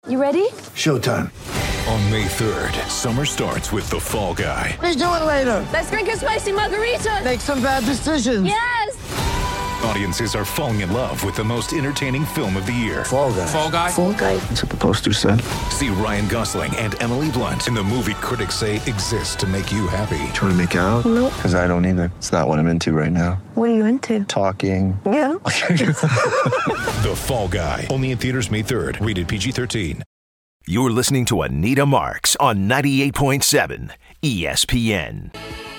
You ready? Showtime. On May 3rd, summer starts with The Fall Guy. Let's do it later. Let's drink a spicy margarita. Make some bad decisions. Yes! Audiences are falling in love with the most entertaining film of the year. Fall Guy. Fall Guy? Fall Guy. That's what the poster said. See Ryan Gosling and Emily Blunt in the movie critics say exists to make you happy. Trying to make it out? Nope. Because I don't either. It's not what I'm into right now. What are you into? Talking. Yeah. The Fall Guy. Only in theaters May 3rd. Rated PG-13. You're listening to Anita Marks on 98.7 ESPN.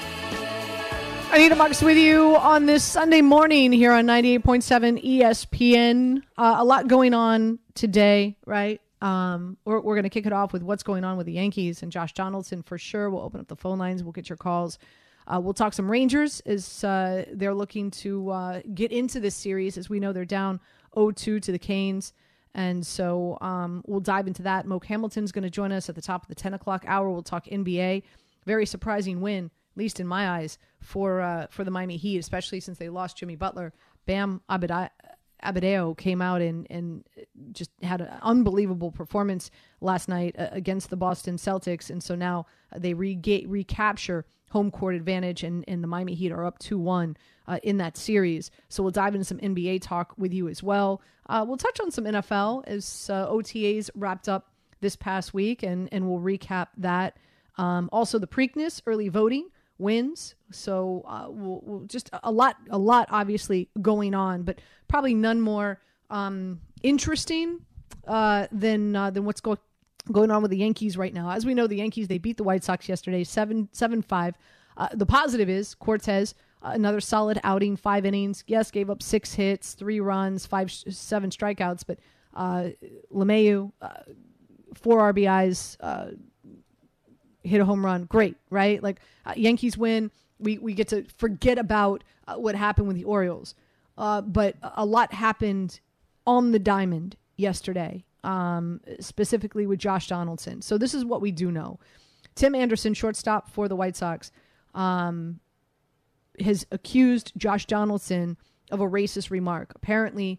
Anita Marks with you on this Sunday morning here on 98.7 ESPN. A lot going on today, right? We're going to kick it off with what's going on with the Yankees and Josh Donaldson for sure. We'll open up the phone lines. We'll get your calls. We'll talk some Rangers as they're looking to get into this series. As we know, they're down 0-2 to the Canes. And so we'll dive into that. Moke Hamilton's going to join us at the top of the 10 o'clock hour. We'll talk NBA. Very surprising win, at least in my eyes, for the Miami Heat, especially since they lost Jimmy Butler. Bam Adebayo came out and just had an unbelievable performance last night against the Boston Celtics. And so now they recapture home court advantage, and the Miami Heat are up 2-1 in that series. So we'll dive into some NBA talk with you as well. We'll touch on some NFL as OTAs wrapped up this past week, and we'll recap that. Also, the Preakness early voting wins. So we'll just a lot obviously going on, but probably none more interesting than what's going on with the Yankees right now. As we know, the Yankees, they beat the White Sox yesterday, 7-5. The positive is Cortez, another solid outing, 5 innings. Yes, gave up 6 hits, 3 runs, 7 strikeouts, but LeMahieu, 4 RBIs, hit a home run. Great, right? Like Yankees win. We get to forget about what happened with the Orioles. But a lot happened on the diamond yesterday, specifically with Josh Donaldson. So this is what we do know. Tim Anderson, shortstop for the White Sox, has accused Josh Donaldson of a racist remark. Apparently,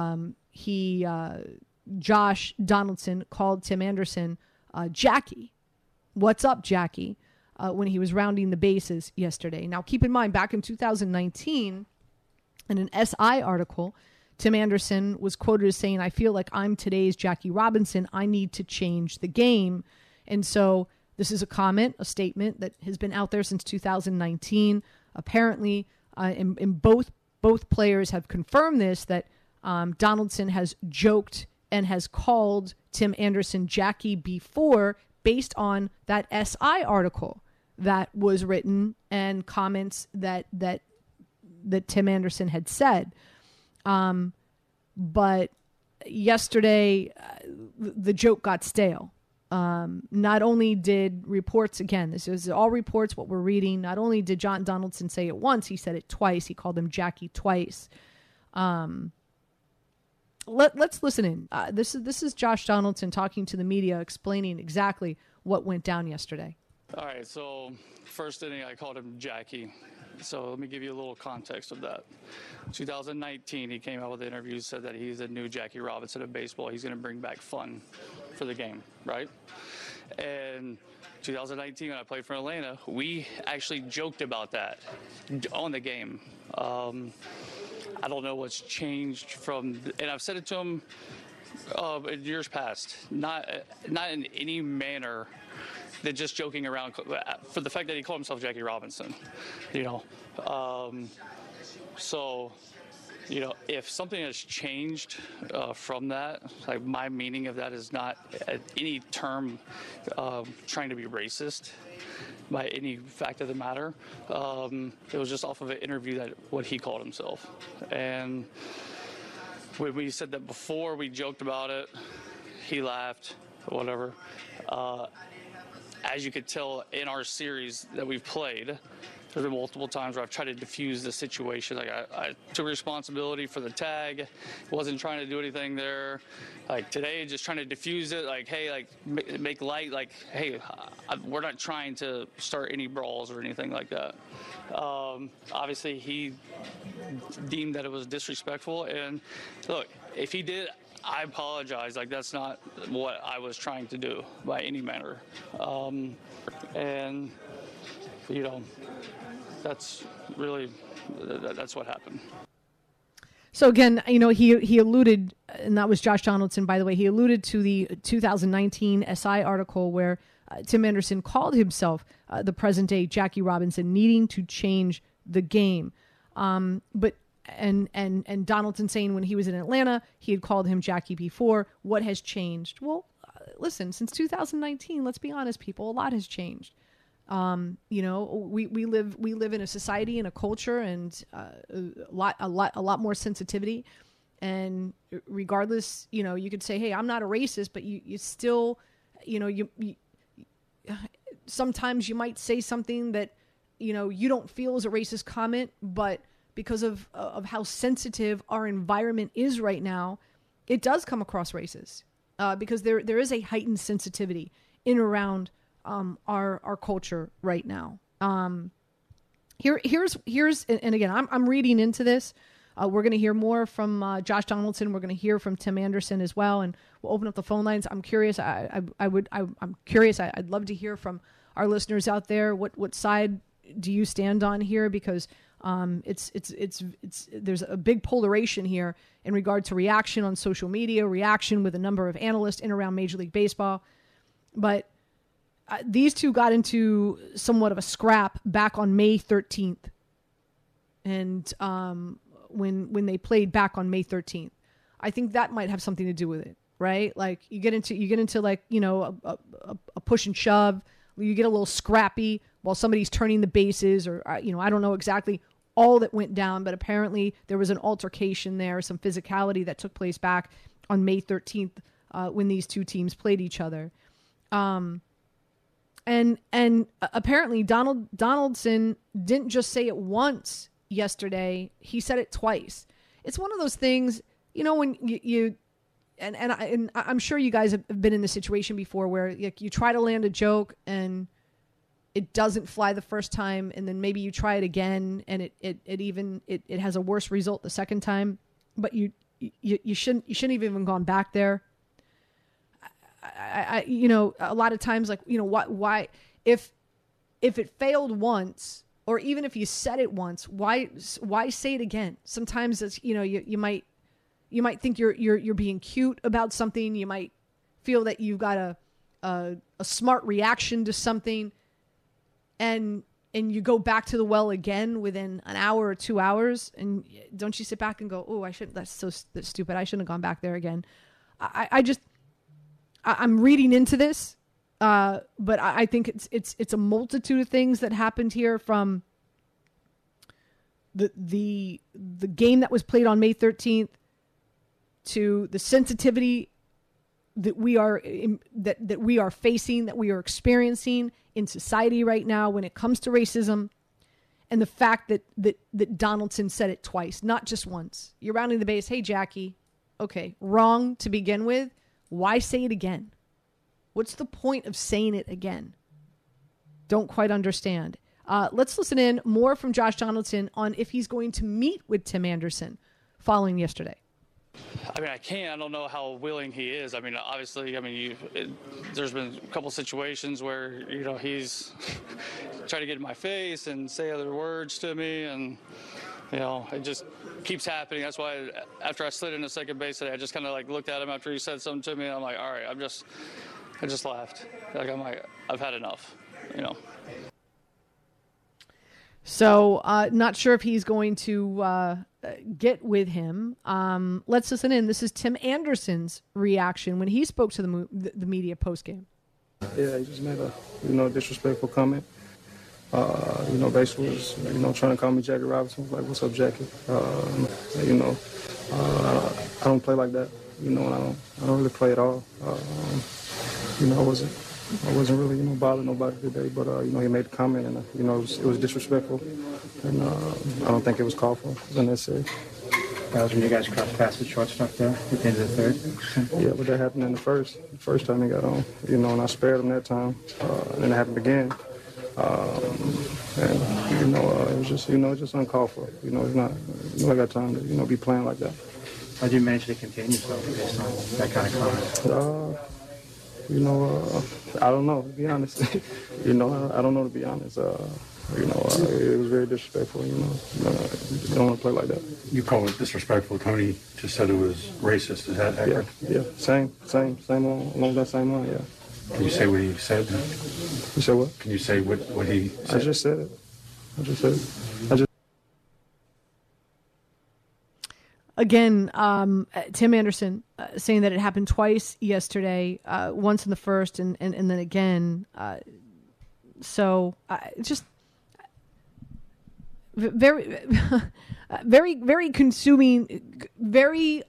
Josh Donaldson called Tim Anderson Jackie. What's up, Jackie? When he was rounding the bases yesterday. Now, keep in mind, back in 2019, in an SI article, Tim Anderson was quoted as saying, "I feel like I'm today's Jackie Robinson. I need to change the game." And so this is a comment, a statement that has been out there since 2019. Apparently, and both players have confirmed this, that Donaldson has joked and has called Tim Anderson Jackie before, based on that SI article that was written and comments that Tim Anderson had said. But yesterday, the joke got stale. Not only did reports, again, this is all reports, what we're reading, not only did John Donaldson say it once, he said it twice. He called him Jackie twice. Let's listen in. This is Josh Donaldson talking to the media, explaining exactly what went down yesterday. All right, so first inning, I called him Jackie. So let me give you a little context of that. 2019, he came out with an interview, said that he's the new Jackie Robinson of baseball. He's going to bring back fun for the game, right? And 2019, when I played for Atlanta, we actually joked about that on the game. I don't know what's changed from, and I've said it to him in years past, not in any manner than just joking around, for the fact that he called himself Jackie Robinson, So, if something has changed from that, like my meaning of that is not at any term trying to be racist by any fact of the matter. It was just off of an interview that what he called himself. And when we said that before, we joked about it. He laughed, whatever. As you could tell in our series that we've played, there's been multiple times where I've tried to diffuse the situation. Like I took responsibility for the tag, wasn't trying to do anything there. Like today, just trying to diffuse it. Like, hey, like make light. Like, hey, we're not trying to start any brawls or anything like that. Obviously, he deemed that it was disrespectful. And look, if he did, I apologize. Like, that's not what I was trying to do by any manner. And, you know, that's really, that's what happened. So again, you know, he alluded, and that was Josh Donaldson, by the way, he alluded to the 2019 SI article where Tim Anderson called himself the present day Jackie Robinson, needing to change the game. But Donaldson saying when he was in Atlanta, he had called him Jackie before. What has changed? Well, listen, since 2019, let's be honest, people, a lot has changed. You know, we live in a society and a culture and a lot more sensitivity. And regardless, you know, you could say, hey, I'm not a racist, but you still, you know, you sometimes you might say something that, you know, you don't feel is a racist comment, but because of how sensitive our environment is right now, it does come across racist, because there is a heightened sensitivity in around our culture right now. Here's and again, I'm reading into this. We're going to hear more from Josh Donaldson. We're going to hear from Tim Anderson as well, and we'll open up the phone lines. I'm curious. I'm curious. I'd love to hear from our listeners out there. What side do you stand on here? Because it's there's a big polarization here in regard to reaction on social media, reaction with a number of analysts in around Major League Baseball, but these two got into somewhat of a scrap back on May 13th, and when they played back on May 13th, I think that might have something to do with it, right? Like you get into like, you know, a push and shove. You get a little scrappy while somebody's turning the bases, or you know, I don't know exactly all that went down, but apparently there was an altercation there, some physicality that took place back on May 13th when these two teams played each other. And apparently Donaldson didn't just say it once yesterday. He said it twice. It's one of those things, you know, when and I'm sure you guys have been in this situation before where you try to land a joke and it doesn't fly the first time, and then maybe you try it again and it has a worse result the second time, but you shouldn't have even gone back there. I you know, a lot of times, like, you know, why if it failed once, or even if you said it once, why say it again? Sometimes it's, you know, you might think you're being cute about something. You might feel that you've got a smart reaction to something, and you go back to the well again within an hour or 2 hours, and don't you sit back and go, oh, that's stupid. I shouldn't have gone back there again. I'm reading into this, but I think it's a multitude of things that happened here, from the game that was played on May 13th to the sensitivity that we are that we are facing, that we are experiencing in society right now when it comes to racism, and the fact that Donaldson said it twice, not just once. You're rounding the base. Hey, Jackie, okay, wrong to begin with. Why say it again? What's the point of saying it again? Don't quite understand. Let's listen in more from Josh Donaldson on if he's going to meet with Tim Anderson following yesterday. I mean, I don't know how willing he is. I mean, obviously, there's been a couple situations where, you know, he's tried to get in my face and say other words to me, and, you know, it just keeps happening. That's why after I slid into second base today, I just kind of like looked at him after he said something to me, and I'm like, all right, I just laughed. Like, I've had enough, you know. So, not sure if he's going to get with him. Let's listen in. This is Tim Anderson's reaction when he spoke to the media postgame. Yeah, he just made a, disrespectful comment. Basically was, trying to call me Jackie Robinson. Was like, what's up, Jackie? I don't play like that, and I don't really play at all. I wasn't really, bothering nobody today, but, he made the comment, and, it was disrespectful, and I don't think it was called for. It was unnecessary. That was when you guys crossed paths with shortstop there at the end of the third? Yeah, but that happened in the first time he got on, and I spared him that time, and then it happened again. It was just, just uncalled for. It's not, I got time to, be playing like that. How did you manage to contain yourself based on that kind of comment? I don't know, to be honest. I don't know, to be honest. It was very disrespectful, you don't want to play like that. You call it disrespectful. Tony just said it was racist. Is that accurate? Yeah, same along that same line, yeah. Can you say what he said? You said what? Can you say what he said? I just said it. Again, Tim Anderson saying that it happened twice yesterday, once in the first and then again. Just very, very, very consuming, very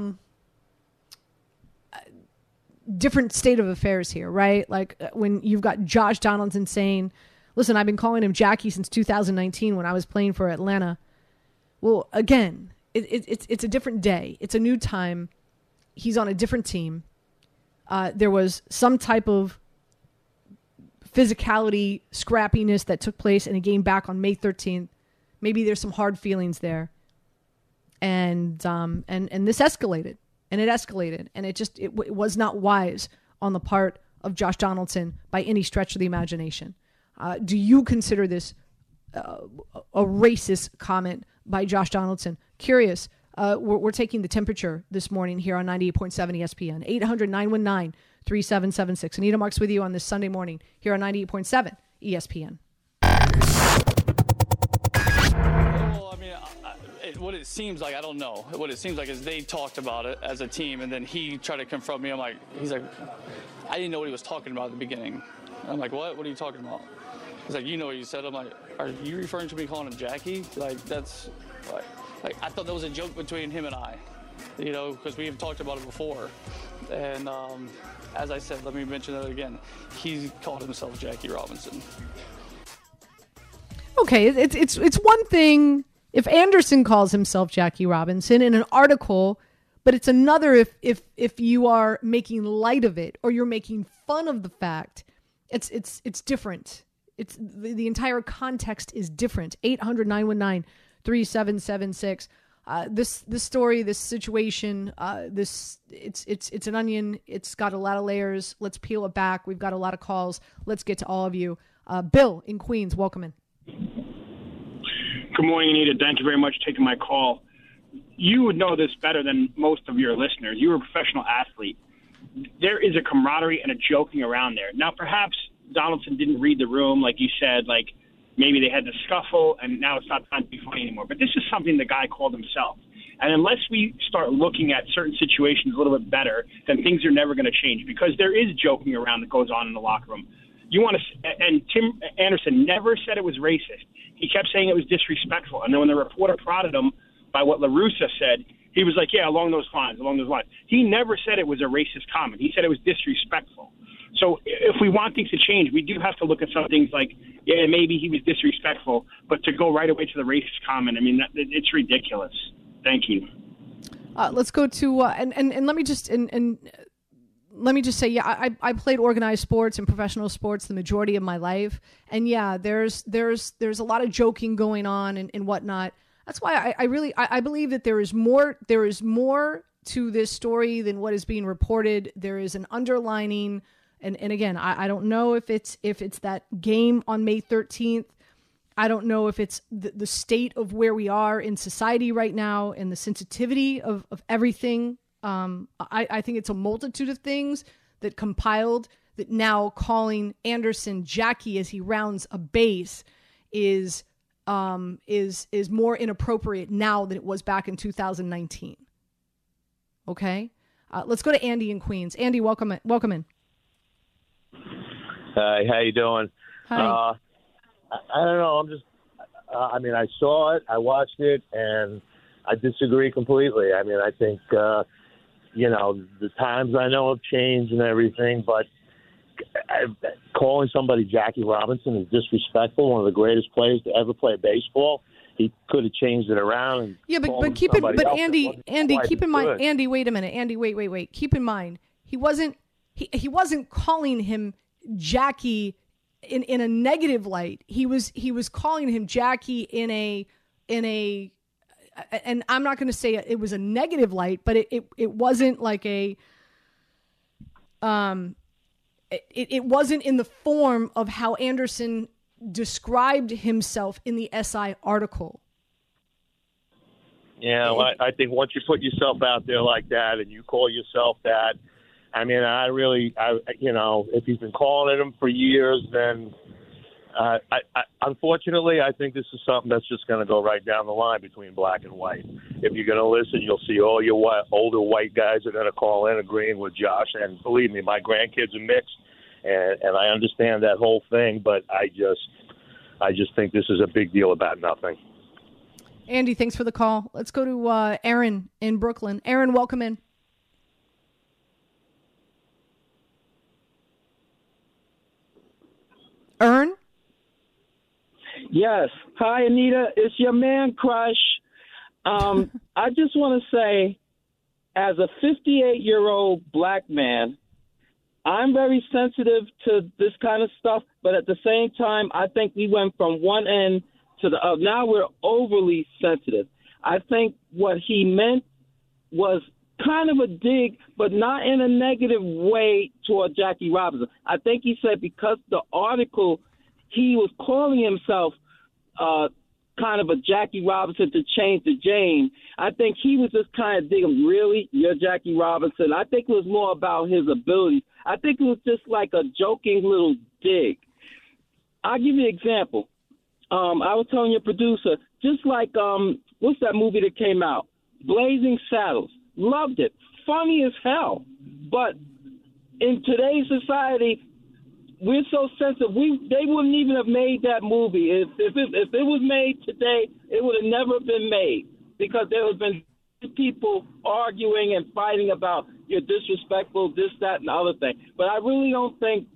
different state of affairs here, right? Like when you've got Josh Donaldson saying, listen, I've been calling him Jackie since 2019 when I was playing for Atlanta. Well, again, it's a different day. It's a new time. He's on a different team. There was some type of physicality, scrappiness that took place in a game back on May 13th. Maybe there's some hard feelings there. And this escalated. And it escalated. And it was not wise on the part of Josh Donaldson by any stretch of the imagination. Do you consider this a racist comment by Josh Donaldson? Curious. We're taking the temperature this morning here on 98.7 ESPN. 800-919-3776. Anita Marks with you on this Sunday morning here on 98.7 ESPN. Well, I mean, what it seems like, I don't know. What it seems like is they talked about it as a team, and then he tried to confront me. He's like, I didn't know what he was talking about at the beginning. I'm like, what? What are you talking about? He's like, you know what you said. I'm like, are you referring to me calling him Jackie? Like, that's, like I thought that was a joke between him and I, because we've talked about it before. And as I said, let me mention that again. He called himself Jackie Robinson. Okay, it's one thing if Anderson calls himself Jackie Robinson in an article, but it's another if you are making light of it or you're making fun of the fact. It's different. It's the entire context is different. 800-919-3776. This story, this situation, it's an onion. It's got a lot of layers. Let's peel it back. We've got a lot of calls. Let's get to all of you. Bill in Queens, welcome in. Good morning, Anita. Thank you very much for taking my call. You would know this better than most of your listeners. You're a professional athlete. There is a camaraderie and a joking around there. Now, perhaps Donaldson didn't read the room, like you said, like maybe they had the scuffle and now it's not time to be funny anymore. But this is something the guy called himself. And unless we start looking at certain situations a little bit better, then things are never going to change because there is joking around that goes on in the locker room. And Tim Anderson never said it was racist. He kept saying it was disrespectful. And then when the reporter prodded him by what La Russa said, he was like, yeah, along those lines. He never said it was a racist comment. He said it was disrespectful. So if we want things to change, we do have to look at some things like, yeah, maybe he was disrespectful, but to go right away to the racist comment, I mean, it's ridiculous. Thank you. Let's go to and let me just let me just say, yeah, I played organized sports and professional sports the majority of my life, and yeah, there's a lot of joking going on and whatnot. That's why I believe that there is more to this story than what is being reported. There is an underlining. And again, I don't know if it's that game on May 13th. I don't know if it's the state of where we are in society right now and the sensitivity of everything. I think it's a multitude of things that compiled that now calling Anderson Jackie as he rounds a base is more inappropriate now than it was back in 2019. Okay, let's go to Andy in Queens. Andy, welcome in. Hi, how you doing? Hi. I don't know. I'm just. I mean, I saw it, I watched it, and I disagree completely. I mean, I think the times I know have changed and everything, but calling somebody Jackie Robinson is disrespectful. One of the greatest players to ever play baseball. He could have changed it around. And yeah, but Andy, keep in mind. Andy, wait a minute. Andy, wait. Keep in mind, he wasn't calling him Jackie in a negative light. He was calling him Jackie in a and I'm not going to say it was a negative light, but it wasn't like it wasn't in the form of how Anderson described himself in the SI article. Yeah, well, I think once you put yourself out there like that and you call yourself that, I mean, if he's been calling it him for years, then unfortunately, I think this is something that's just going to go right down the line between black and white. If you're going to listen, you'll see all your older white guys are going to call in agreeing with Josh. And believe me, my grandkids are mixed, and I understand that whole thing, but I just think this is a big deal about nothing. Andy, thanks for the call. Let's go to Aaron in Brooklyn. Aaron, welcome in. Ern? Yes. Hi, Anita. It's your man, Crush. I just want to say, as a 58-year-old black man, I'm very sensitive to this kind of stuff, but at the same time, I think we went from one end to the other. Now we're overly sensitive. I think what he meant was kind of a dig, but not in a negative way toward Jackie Robinson. I think he said because the article, he was calling himself kind of a Jackie Robinson to change the Jane. I think he was just kind of digging, really? You're Jackie Robinson? I think it was more about his abilities. I think it was just like a joking little dig. I'll give you an example. I was telling your producer, just like, what's that movie that came out? Blazing Saddles. Loved it. Funny as hell. But in today's society, we're so sensitive. They wouldn't even have made that movie. If it was made today, it would have never been made because there would have been people arguing and fighting about you're disrespectful, this, that, and the other thing. But I really don't think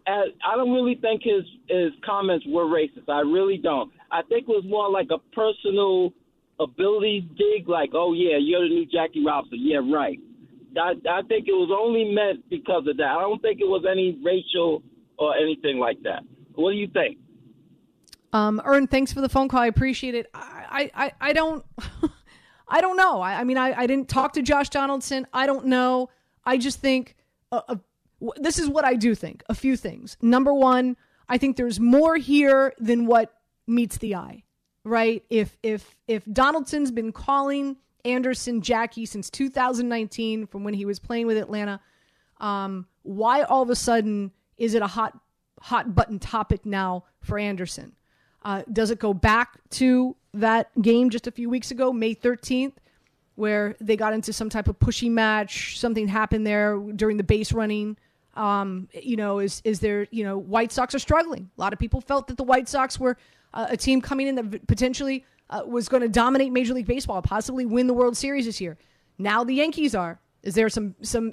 his comments were racist. I really don't. I think it was more like a personal ability dig, like, oh, yeah, you're the new Jackie Robinson. Yeah, right. I think it was only meant because of that. I don't think it was any racial or anything like that. What do you think? Ern, thanks for the phone call. I appreciate it. I don't I don't know. I mean, I didn't talk to Josh Donaldson. I don't know. I just think this is what I do think. A few things. Number one, I think there's more here than what meets the eye, right? If Donaldson's been calling Anderson Jackie since 2019 from when he was playing with Atlanta, why all of a sudden is it a hot button topic now for Anderson? Does it go back to that game just a few weeks ago, May 13th, where they got into some type of pushy match? Something happened there during the base running. Is there, White Sox are struggling. A lot of people felt that the White Sox were a team coming in that potentially was going to dominate Major League Baseball, possibly win the World Series this year. Now the Yankees are. Is there some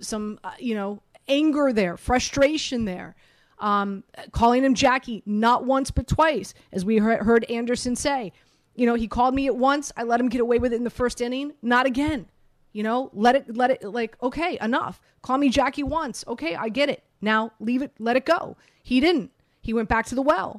anger there, frustration there? Calling him Jackie not once but twice, as we heard Anderson say. He called me at once. I let him get away with it in the first inning. Not again. Let it like, okay, enough. Call me Jackie once. Okay, I get it. Now leave it, let it go. He didn't. He went back to the well.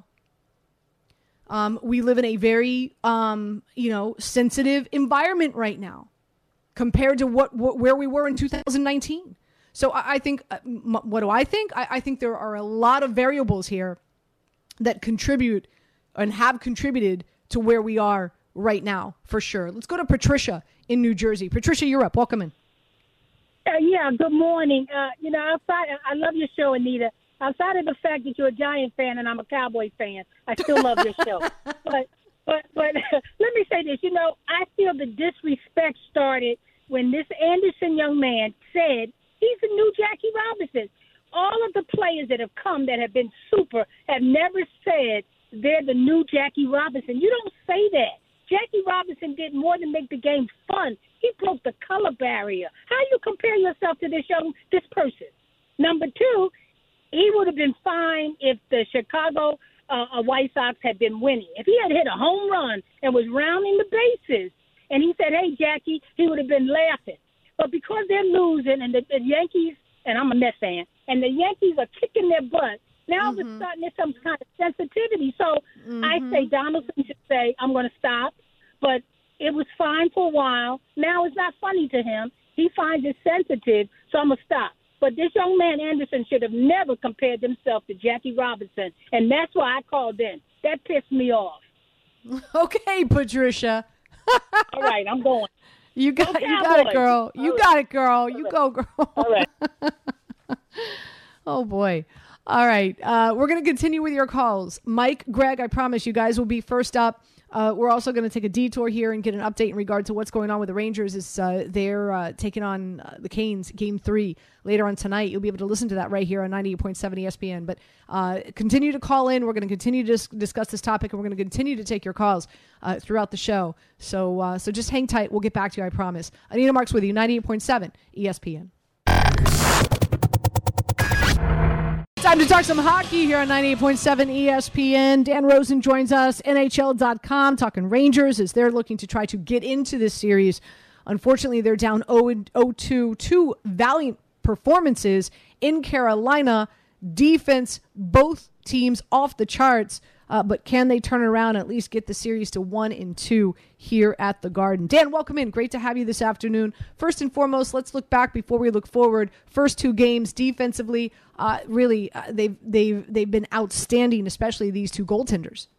We live in a very, sensitive environment right now compared to where we were in 2019. So I think, what do I think? I think there are a lot of variables here that contribute and have contributed to where we are right now, for sure. Let's go to Patricia in New Jersey. Patricia, you're up. Welcome in. Good morning. Outside, I love your show, Anita. Outside of the fact that you're a Giant fan and I'm a Cowboy fan, I still love your show. But let me say this. I feel the disrespect started when this Anderson young man said he's the new Jackie Robinson. All of the players that have come that have been super have never said they're the new Jackie Robinson. You don't say that. Jackie Robinson did more than make the game fun. He broke the color barrier. How you compare yourself to this person? Number two, he would have been fine if the Chicago White Sox had been winning. If he had hit a home run and was rounding the bases and he said, hey, Jackie, he would have been laughing. But because they're losing and the Yankees, and I'm a Mets fan, and the Yankees are kicking their butt, now all of a sudden there's some kind of sensitivity. So I say Donaldson should say, I'm going to stop. But It was fine for a while. Now it's not funny to him. He finds it sensitive, so I'm going to stop. But this young man, Anderson, should have never compared himself to Jackie Robinson, and that's why I called in. That pissed me off. Okay, Patricia. All right, I'm going. You got it, girl. You got it, girl. You go, girl. All right. Oh, boy. All right. We're going to continue with your calls. Mike, Greg, I promise you guys will be first up. We're also going to take a detour here and get an update in regard to what's going on with the Rangers as they're taking on the Canes Game 3 later on tonight. You'll be able to listen to that right here on 98.7 ESPN. But continue to call in. We're going to continue to discuss this topic, and we're going to continue to take your calls throughout the show. So just hang tight. We'll get back to you, I promise. Anita Marks with you, 98.7 ESPN. Time to talk some hockey here on 98.7 ESPN. Dan Rosen joins us, NHL.com, talking Rangers as they're looking to try to get into this series. Unfortunately, they're down 0-2. Two valiant performances in Carolina. Defense, both teams off the charts. But can they turn around and at least get the series to 1-2 here at the Garden? Dan, welcome in. Great to have you this afternoon. First and foremost, let's look back before we look forward. First two games defensively, really, they've been outstanding, especially these two goaltenders.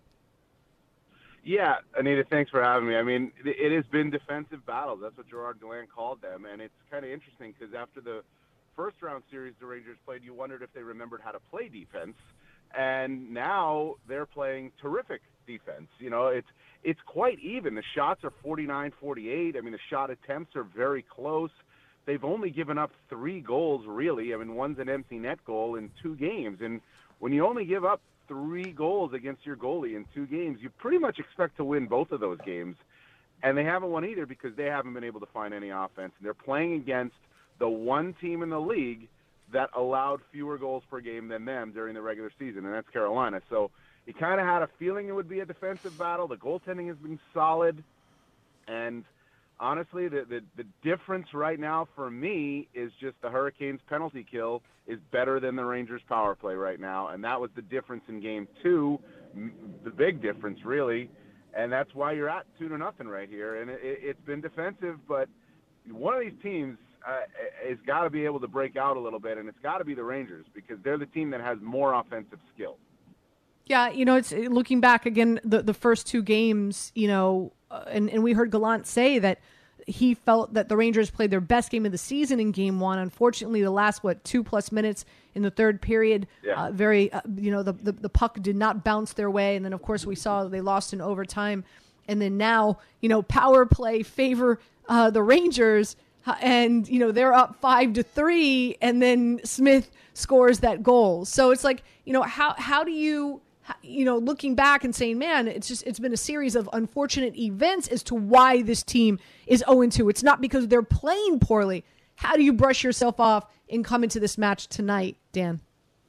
Yeah, Anita, thanks for having me. I mean, it has been defensive battles. That's what Gerard Gallant called them, and it's kind of interesting because after the first-round series the Rangers played, you wondered if they remembered how to play defense. And now they're playing terrific defense. You know, it's quite even. The shots are 49-48. I mean, the shot attempts are very close. They've only given up 3 goals, really. I mean, one's an empty net goal in 2 games. And when you only give up 3 goals against your goalie in 2 games, you pretty much expect to win both of those games. And they haven't won either because they haven't been able to find any offense. And they're playing against the one team in the league that allowed fewer goals per game than them during the regular season, and that's Carolina. So you kind of had a feeling it would be a defensive battle. The goaltending has been solid, and honestly, the difference right now for me is just the Hurricanes' penalty kill is better than the Rangers' power play right now, and that was the difference in Game 2, the big difference, really, and that's why you're at 2-0 right here. And it's been defensive, but one of these teams has got to be able to break out a little bit, and it's got to be the Rangers because they're the team that has more offensive skill. Yeah, you know, it's looking back again, the first 2 games, you know, and we heard Gallant say that he felt that the Rangers played their best game of the season in Game 1. Unfortunately, the last, 2+ minutes in the third period, the puck did not bounce their way. And then, of course, we saw they lost in overtime. And then now, you know, power play favor the Rangers. And, you know, they're up 5-3, and then Smith scores that goal. So it's like, you know, how do you, you know, looking back and saying, man, it's been a series of unfortunate events as to why this team is 0-2. It's not because they're playing poorly. How do you brush yourself off and come into this match tonight, Dan?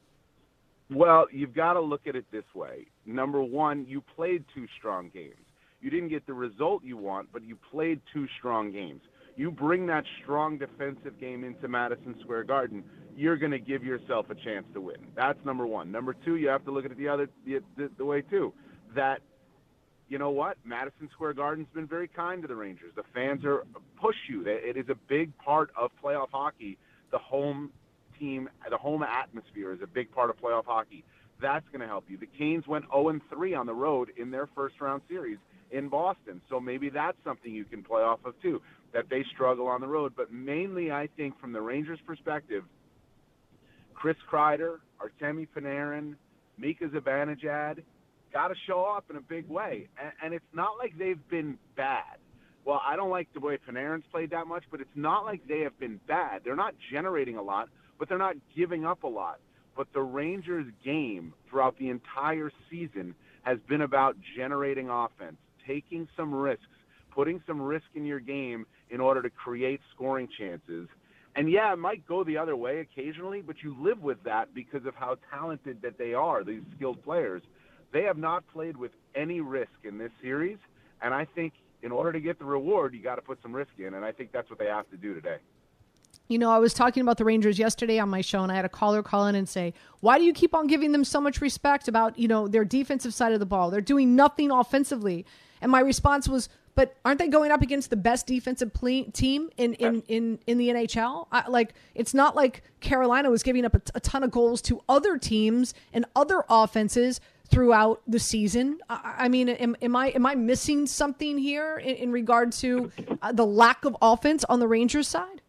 Well, you've got to look at it this way. Number one, you played 2 strong games. You didn't get the result you want, but you played 2 strong games. You bring that strong defensive game into Madison Square Garden, you're going to give yourself a chance to win. That's number one. Number 2, you have to look at it the way, too, that, you know what, Madison Square Garden's been very kind to the Rangers. The fans push you. It is a big part of playoff hockey. The home team, the home atmosphere is a big part of playoff hockey. That's going to help you. The Canes went 0-3 on the road in their first-round series in Boston, so maybe that's something you can play off of, too, that they struggle on the road. But mainly, I think, from the Rangers' perspective, Chris Kreider, Artemi Panarin, Mika Zibanejad got to show up in a big way. And it's not like they've been bad. Well, I don't like the way Panarin's played that much, but it's not like they have been bad. They're not generating a lot, but they're not giving up a lot. But the Rangers' game throughout the entire season has been about generating offense, taking some risks, putting some risk in your game in order to create scoring chances. And, yeah, it might go the other way occasionally, but you live with that because of how talented that they are, these skilled players. They have not played with any risk in this series, and I think in order to get the reward, you got to put some risk in, and I think that's what they have to do today. You know, I was talking about the Rangers yesterday on my show, and I had a caller call in and say, why do you keep on giving them so much respect about, you know, their defensive side of the ball? They're doing nothing offensively. And my response was, but aren't they going up against the best defensive team in the NHL? It's not like Carolina was giving up a ton of goals to other teams and other offenses throughout the season. I mean, am I missing something here in regard to the lack of offense on the Rangers side?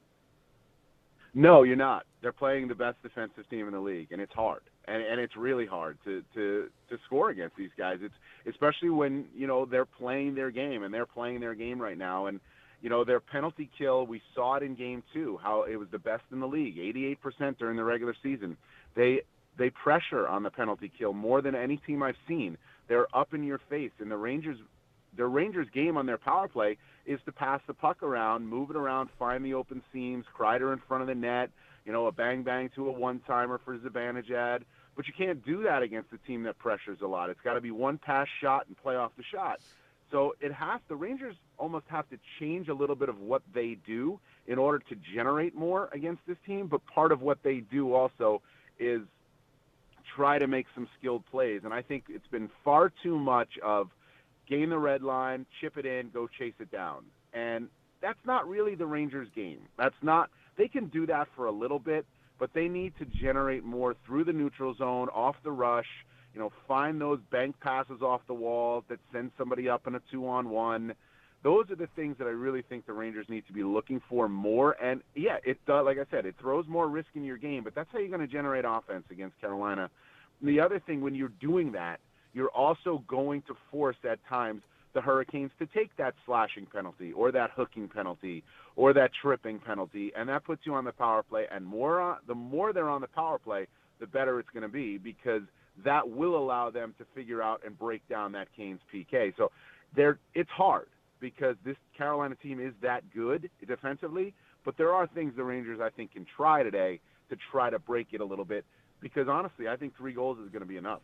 No, you're not. They're playing the best defensive team in the league, and it's hard. And it's really hard to score against these guys. It's especially when, they're playing their game, and they're playing their game right now. And, their penalty kill, we saw it in Game 2, how it was the best in the league, 88% during the regular season. They pressure on the penalty kill more than any team I've seen. They're up in your face, and the Rangers game on their power play is to pass the puck around, move it around, find the open seams, Kreider in front of the net, a bang-bang to a one-timer for Zibanejad. But you can't do that against a team that pressures a lot. It's got to be one pass shot and play off the shot. So the Rangers almost have to change a little bit of what they do in order to generate more against this team. But part of what they do also is try to make some skilled plays. And I think it's been far too much of gain the red line, chip it in, go chase it down. And that's not really the Rangers game. They can do that for a little bit, but they need to generate more through the neutral zone, off the rush, find those bank passes off the wall that send somebody up in a 2-on-1. Those are the things that I really think the Rangers need to be looking for more. And, yeah, it does, like I said, it throws more risk in your game, but that's how you're going to generate offense against Carolina. And the other thing, when you're doing that, you're also going to force at times the Hurricanes to take that slashing penalty or that hooking penalty or that tripping penalty, and that puts you on the power play. And the more they're on the power play, the better it's going to be, because that will allow them to figure out and break down that Canes PK. So it's hard because this Carolina team is that good defensively, but there are things the Rangers, I think, can try today to try to break it a little bit, because honestly, I think 3 goals is going to be enough.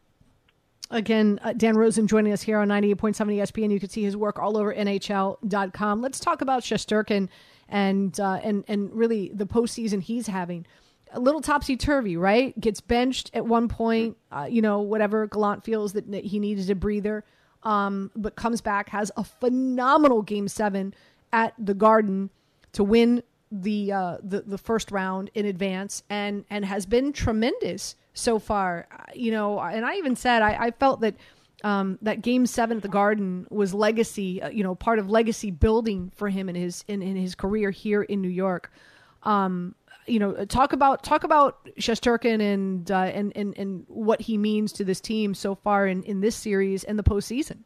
Again, Dan Rosen joining us here on 98.7 ESPN. You can see his work all over NHL.com. Let's talk about Shesterkin and really the postseason he's having. A little topsy-turvy, right? Gets benched at one point, whatever. Gallant feels that he needed a breather, but comes back, has a phenomenal Game 7 at the Garden to win the first round in advance, and has been tremendous so far, and I even said I felt that that Game 7 at the Garden was legacy, part of legacy building for him in his career here in New York. Talk about Shesterkin and what he means to this team so far in this series and the postseason.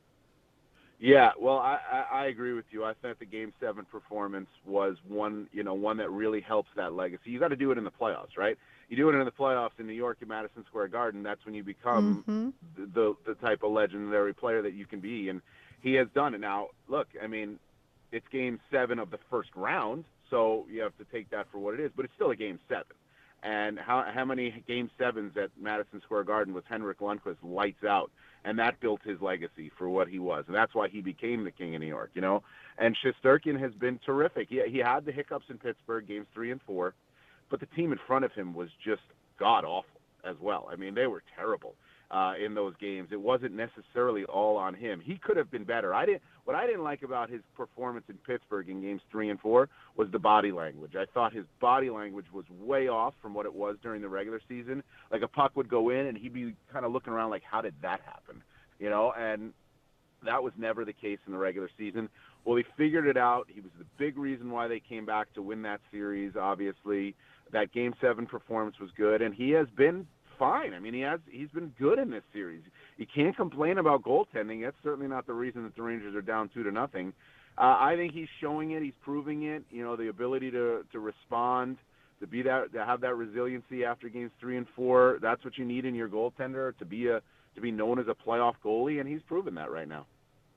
Yeah, well, I agree with you. I thought the Game 7 performance was one that really helps that legacy. You got to do it in the playoffs, right? You do it in the playoffs in New York at Madison Square Garden. That's when you become the type of legendary player that you can be, and he has done it. Now, look, I mean, it's Game 7 of the first round, so you have to take that for what it is, but it's still a Game 7. And how many Game 7s at Madison Square Garden was Henrik Lundqvist lights out? And that built his legacy for what he was. And that's why he became the king of New York, And Shesterkin has been terrific. He had the hiccups in Pittsburgh, Games 3 and 4, but the team in front of him was just god-awful as well. I mean, they were terrible in those games. It wasn't necessarily all on him. He could have been better. What I didn't like about his performance in Pittsburgh in Games 3 and 4 was the body language. I thought his body language was way off from what it was during the regular season. Like, a puck would go in, and he'd be kind of looking around like, how did that happen? And that was never the case in the regular season. Well, he figured it out. He was the big reason why they came back to win that series, obviously. That Game 7 performance was good, and he has been fine. I mean, he's been good in this series. You can't complain about goaltending. That's certainly not the reason that the Rangers are down 2-0. I think he's showing it. He's proving it. The ability to respond, to have that resiliency after Games 3 and 4. That's what you need in your goaltender to be known as a playoff goalie, and he's proven that right now.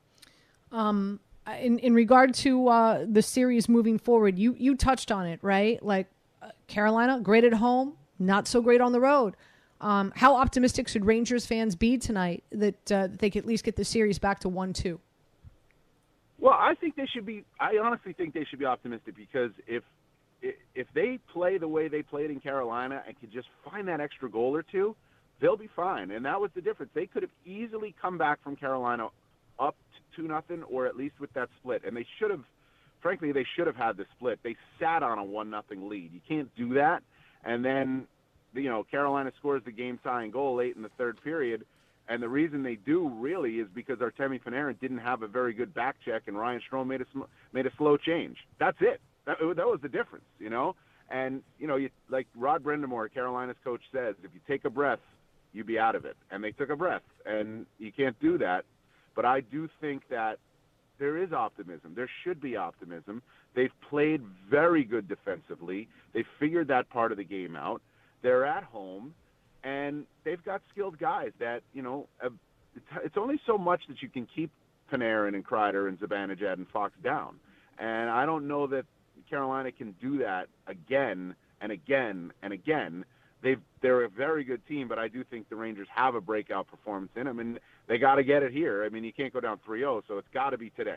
In regard to the series moving forward, you touched on it, right? Like, Carolina, great at home, not so great on the road. How optimistic should Rangers fans be tonight that they could at least get the series back to 1-2? Well, I honestly think they should be optimistic, because if they play the way they played in Carolina and could just find that extra goal or two, they'll be fine. And that was the difference. They could have easily come back from Carolina up 2-0, or at least with that split. And they should have, frankly, they should have had the split. They sat on a 1-0 lead. You can't do that. And then, Carolina scores the game-tying goal late in the third period. And the reason they do really is because Artemi Panarin didn't have a very good back check, and Ryan Strome made a slow change. That's it. That was the difference, And, like Rod Brindamore, Carolina's coach, says, if you take a breath, you be out of it. And they took a breath, and you can't do that. But I do think that there is optimism. There should be optimism. They've played very good defensively. They've figured that part of the game out. They're at home, and they've got skilled guys that, it's only so much that you can keep Panarin and Kreider and Zibanejad and Fox down. And I don't know that Carolina can do that again and again and again. They're a very good team, but I do think the Rangers have a breakout performance in them, and they got to get it here. I mean, you can't go down 3-0, so it's got to be today.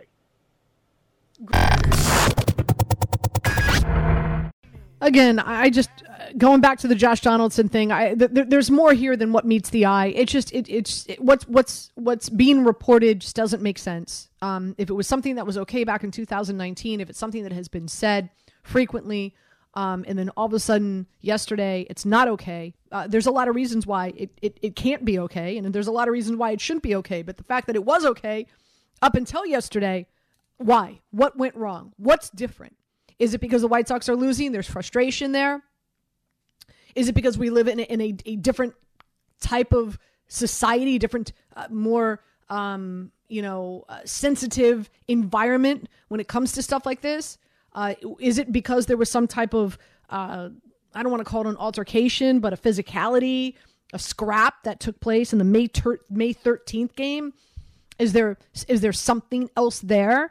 Again, I just going back to the Josh Donaldson thing. There's more here than what meets the eye. It's just what's being reported just doesn't make sense. If it was something that was okay back in 2019, if it's something that has been said frequently, and then all of a sudden yesterday it's not okay. There's a lot of reasons why it can't be okay, and there's a lot of reasons why it shouldn't be okay. But the fact that it was okay up until yesterday, why? What went wrong? What's different? Is it because the White Sox are losing? There's frustration there. Is it because we live in a different type of society, different, more, sensitive environment when it comes to stuff like this? Is it because there was some type of, I don't want to call it an altercation, but a physicality, a scrap that took place in the May 13th game? Is there something else there?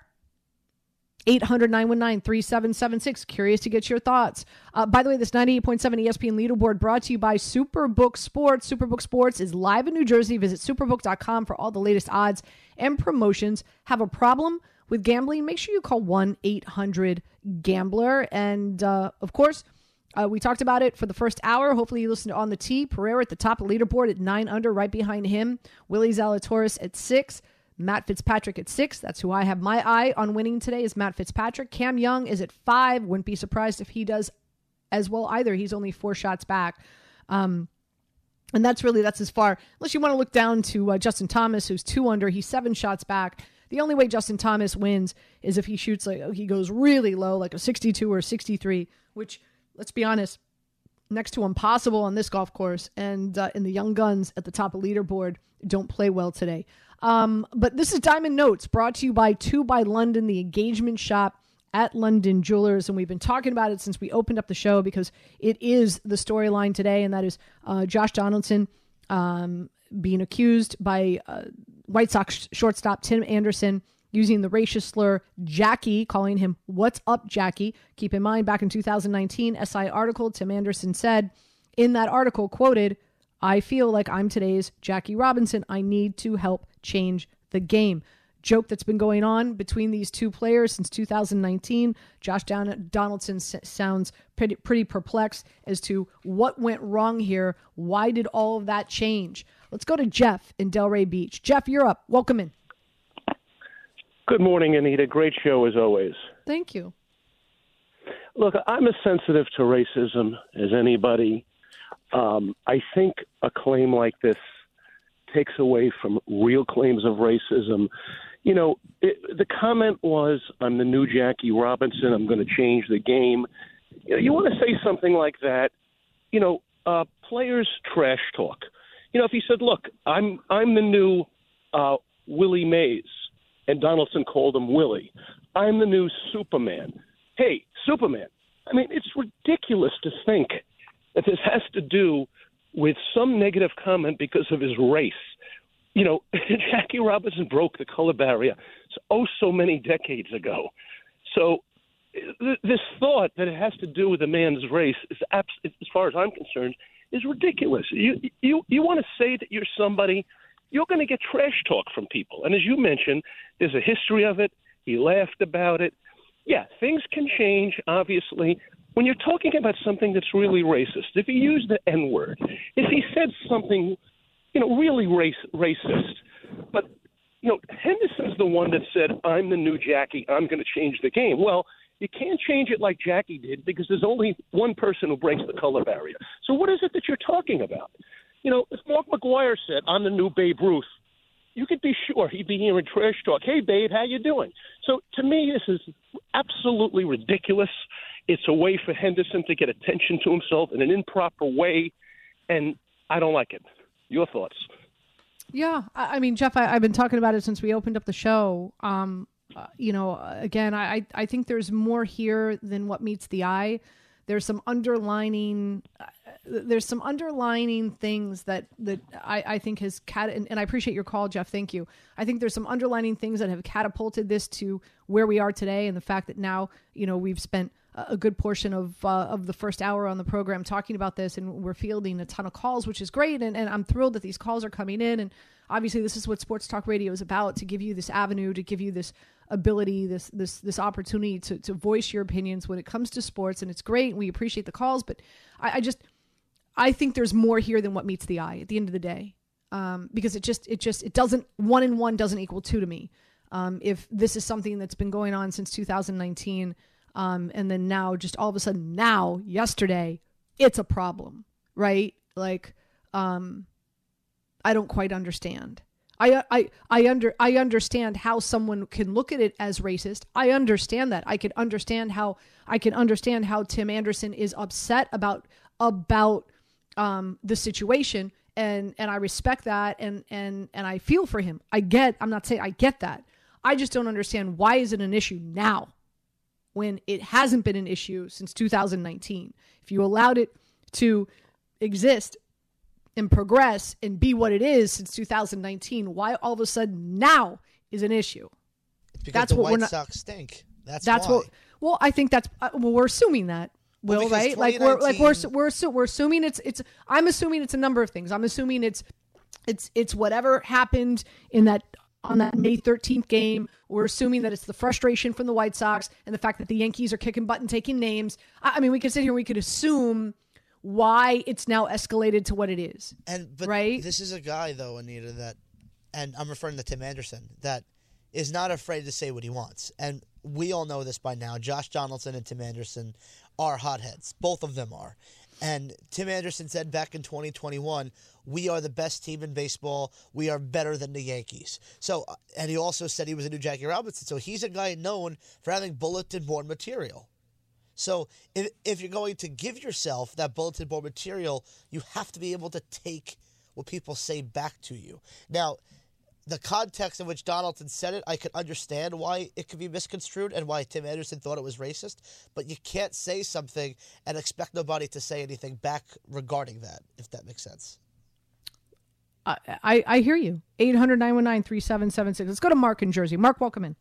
800-919-3776. Curious to get your thoughts. By the way, this 98.7 ESPN leaderboard brought to you by Superbook Sports. Superbook Sports is live in New Jersey. Visit superbook.com for all the latest odds and promotions. Have a problem with gambling? Make sure you call 1-800-GAMBLER. And, of course, we talked about it for the first hour. Hopefully you listened to On the Tee. Pereira at the top of the leaderboard at 9 under, right behind him. Willie Zalatoris at 6. Matt Fitzpatrick at 6. That's who I have my eye on winning today, is Matt Fitzpatrick. Cam Young is at 5. Wouldn't be surprised if he does as well either. He's only 4 shots back. And that's as far. Unless you want to look down to Justin Thomas, who's 2 under. He's 7 shots back. The only way Justin Thomas wins is if he shoots he goes really low, like a 62 or 63, which, let's be honest, next to impossible on this golf course. And in the young guns at the top of leaderboard don't play well today. But this is Diamond Notes, brought to you by 2 by London, the engagement shop at London Jewelers. And we've been talking about it since we opened up the show because it is the storyline today. And that is Josh Donaldson being accused by White Sox shortstop Tim Anderson using the racist slur Jackie, calling him "What's up, Jackie?" Keep in mind, back in 2019 SI article, Tim Anderson said in that article, quoted, "I feel like I'm today's Jackie Robinson. I need to help change the game." Joke that's been going on between these two players since 2019. Josh Donaldson sounds pretty perplexed as to what went wrong here. Why did all of that change? Let's go to Jeff in Delray Beach. Jeff, you're up. Welcome in. Good morning, Anita. Great show as always. Thank you. Look, I'm as sensitive to racism as anybody. I think a claim like this takes away from real claims of racism. The comment was, "I'm the new Jackie Robinson. I'm going to change the game." You want to say something like that. Players trash talk. If he said, "Look, I'm the new Willie Mays," and Donaldson called him Willie. "I'm the new Superman." Hey, Superman. I mean, it's ridiculous to think that this has to do with some negative comment because of his race. Jackie Robinson broke the color barrier so many decades ago. So this thought that it has to do with a man's race, is as far as I'm concerned, is ridiculous. You want to say that you're somebody, you're going to get trash talk from people. And as you mentioned, there's a history of it. He laughed about it. Yeah, things can change, obviously. When you're talking about something that's really racist, if he used the N-word, if he said something, really racist, but, Henderson one that said, I'm the new Jackie, I'm going to change the game. Well, you can't change it like Jackie did because there's only one person who breaks the color barrier. So what is it that you're talking about? You know, if Mark McGwire said, I'm the new Babe Ruth, you could be sure he'd be hearing trash talk. Hey, Babe, how you doing? So to me, this is absolutely ridiculous. It's a way for Henderson to get attention to himself in an improper way, and I don't like it. Your thoughts? Yeah, I mean, Jeff, I've been talking about it since we opened up the show. Again, I think there's more here than what meets the eye. There's some underlining things that I think has and I appreciate your call, Jeff. Thank you. I think there's some underlining things that have catapulted this to where we are today, and the fact that now, we've spent a good portion of the first hour on the program talking about this, and we're fielding a ton of calls, which is great. And I'm thrilled that these calls are coming in. And obviously this is what Sports Talk Radio is about, to give you this avenue, to give you this ability, this opportunity to voice your opinions when it comes to sports. And it's great. We appreciate the calls, but I think there's more here than what meets the eye at the end of the day. Because it doesn't, 1 and 1 doesn't equal 2 to me. If this is something that's been going on since 2019, and then now, just all of a sudden, yesterday, it's a problem, right? Like, I don't quite understand. I understand how someone can look at it as racist. I understand that. I can understand how Tim Anderson is upset about the situation, and I respect that, and I feel for him. I'm not saying I get that. I just don't understand, why is it an issue now when it hasn't been an issue since 2019? If you allowed it to exist and progress and be what it is since 2019, why all of a sudden now is an issue? It's because the White Sox stink. That's why. Well, I think that's we're assuming that. Will, right? Like we're assuming it's. I'm assuming it's a number of things. I'm assuming it's whatever happened on that May 13th game. We're assuming that it's the frustration from the White Sox and the fact that the Yankees are kicking butt and taking names. I mean, we could sit here and we could assume why it's now escalated to what it is. But right? This is a guy, though, Anita, and I'm referring to Tim Anderson, that is not afraid to say what he wants. And we all know this by now. Josh Donaldson and Tim Anderson are hotheads. Both of them are. And Tim Anderson said back in 2021, we are the best team in baseball. We are better than the Yankees. So, and he also said he was a new Jackie Robinson. So he's a guy known for having bulletin board material. So if you're going to give yourself that bulletin board material, you have to be able to take what people say back to you. Now, the context in which Donaldson said it, I can understand why it could be misconstrued and why Tim Anderson thought it was racist, but you can't say something and expect nobody to say anything back regarding that, if that makes sense. I hear you. 800-919-3776. Let's go to Mark in Jersey. Mark, welcome in.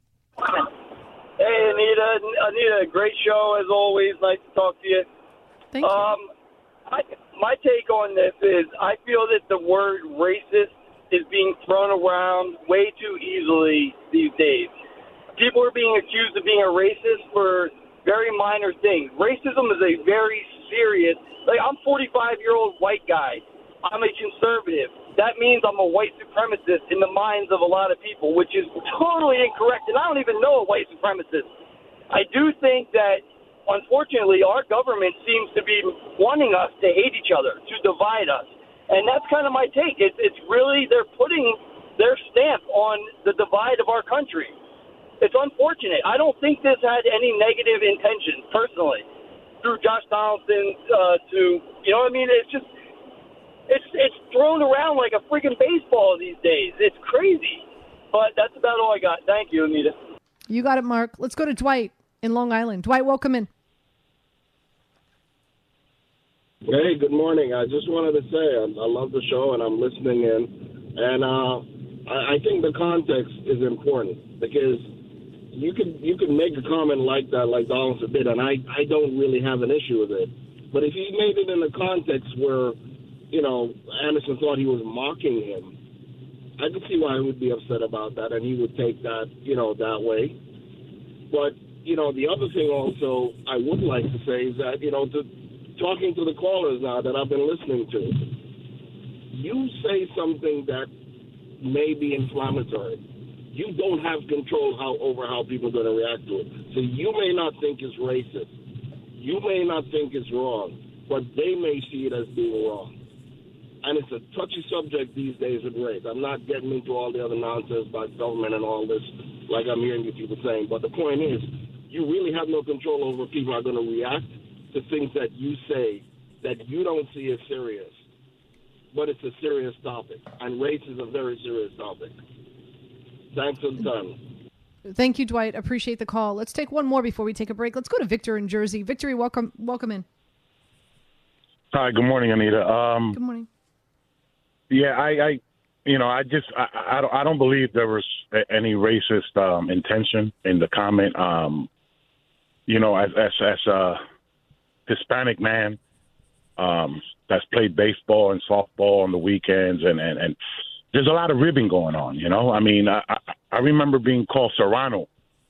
Hey, Anita, great show as always. Nice to talk to you. Thank you. My take on this is I feel that the word racist is being thrown around way too easily these days. People are being accused of being a racist for very minor things. Racism is a very serious, I'm a 45-year-old white guy. I'm a conservative. That means I'm a white supremacist in the minds of a lot of people, which is totally incorrect, and I don't even know a white supremacist. I do think that, unfortunately, our government seems to be wanting us to hate each other, to divide us. And that's kind of my take. It's really, they're putting their stamp on the divide of our country. It's unfortunate. I don't think this had any negative intentions, personally, through Josh Donaldson you know what I mean? It's just, it's thrown around like a freaking baseball these days. It's crazy. But that's about all I got. Thank you, Anita. You got it, Mark. Let's go to Dwight in Long Island. Dwight, welcome in. Hey, good morning. I just wanted to say I love the show and I'm listening in. And I think the context is important because you can make a comment like that, like Donaldson did, and I don't really have an issue with it. But if he made it in a context where, Anderson thought he was mocking him, I could see why he would be upset about that and he would take that, that way. But, the other thing also I would like to say is that, talking to the callers now that I've been listening to, you say something that may be inflammatory, you don't have control over how people are going to react to it. So you may not think it's racist. You may not think it's wrong, but they may see it as being wrong. And it's a touchy subject these days with race. I'm not getting into all the other nonsense about government and all this like I'm hearing you people saying. But the point is, you really have no control over people are going to react to things that you say that you don't see as serious. But it's a serious topic. And race is a very serious topic. Thanks for the time. Thank you, Dwight. Appreciate the call. Let's take one more before we take a break. Let's go to Victor in Jersey. Victory, welcome in. Hi, good morning, Anita. Good morning. Yeah, I don't believe there was any racist intention in the comment. As a Hispanic man that's played baseball and softball on the weekends, and there's a lot of ribbing going on. I mean, I remember being called Serrano,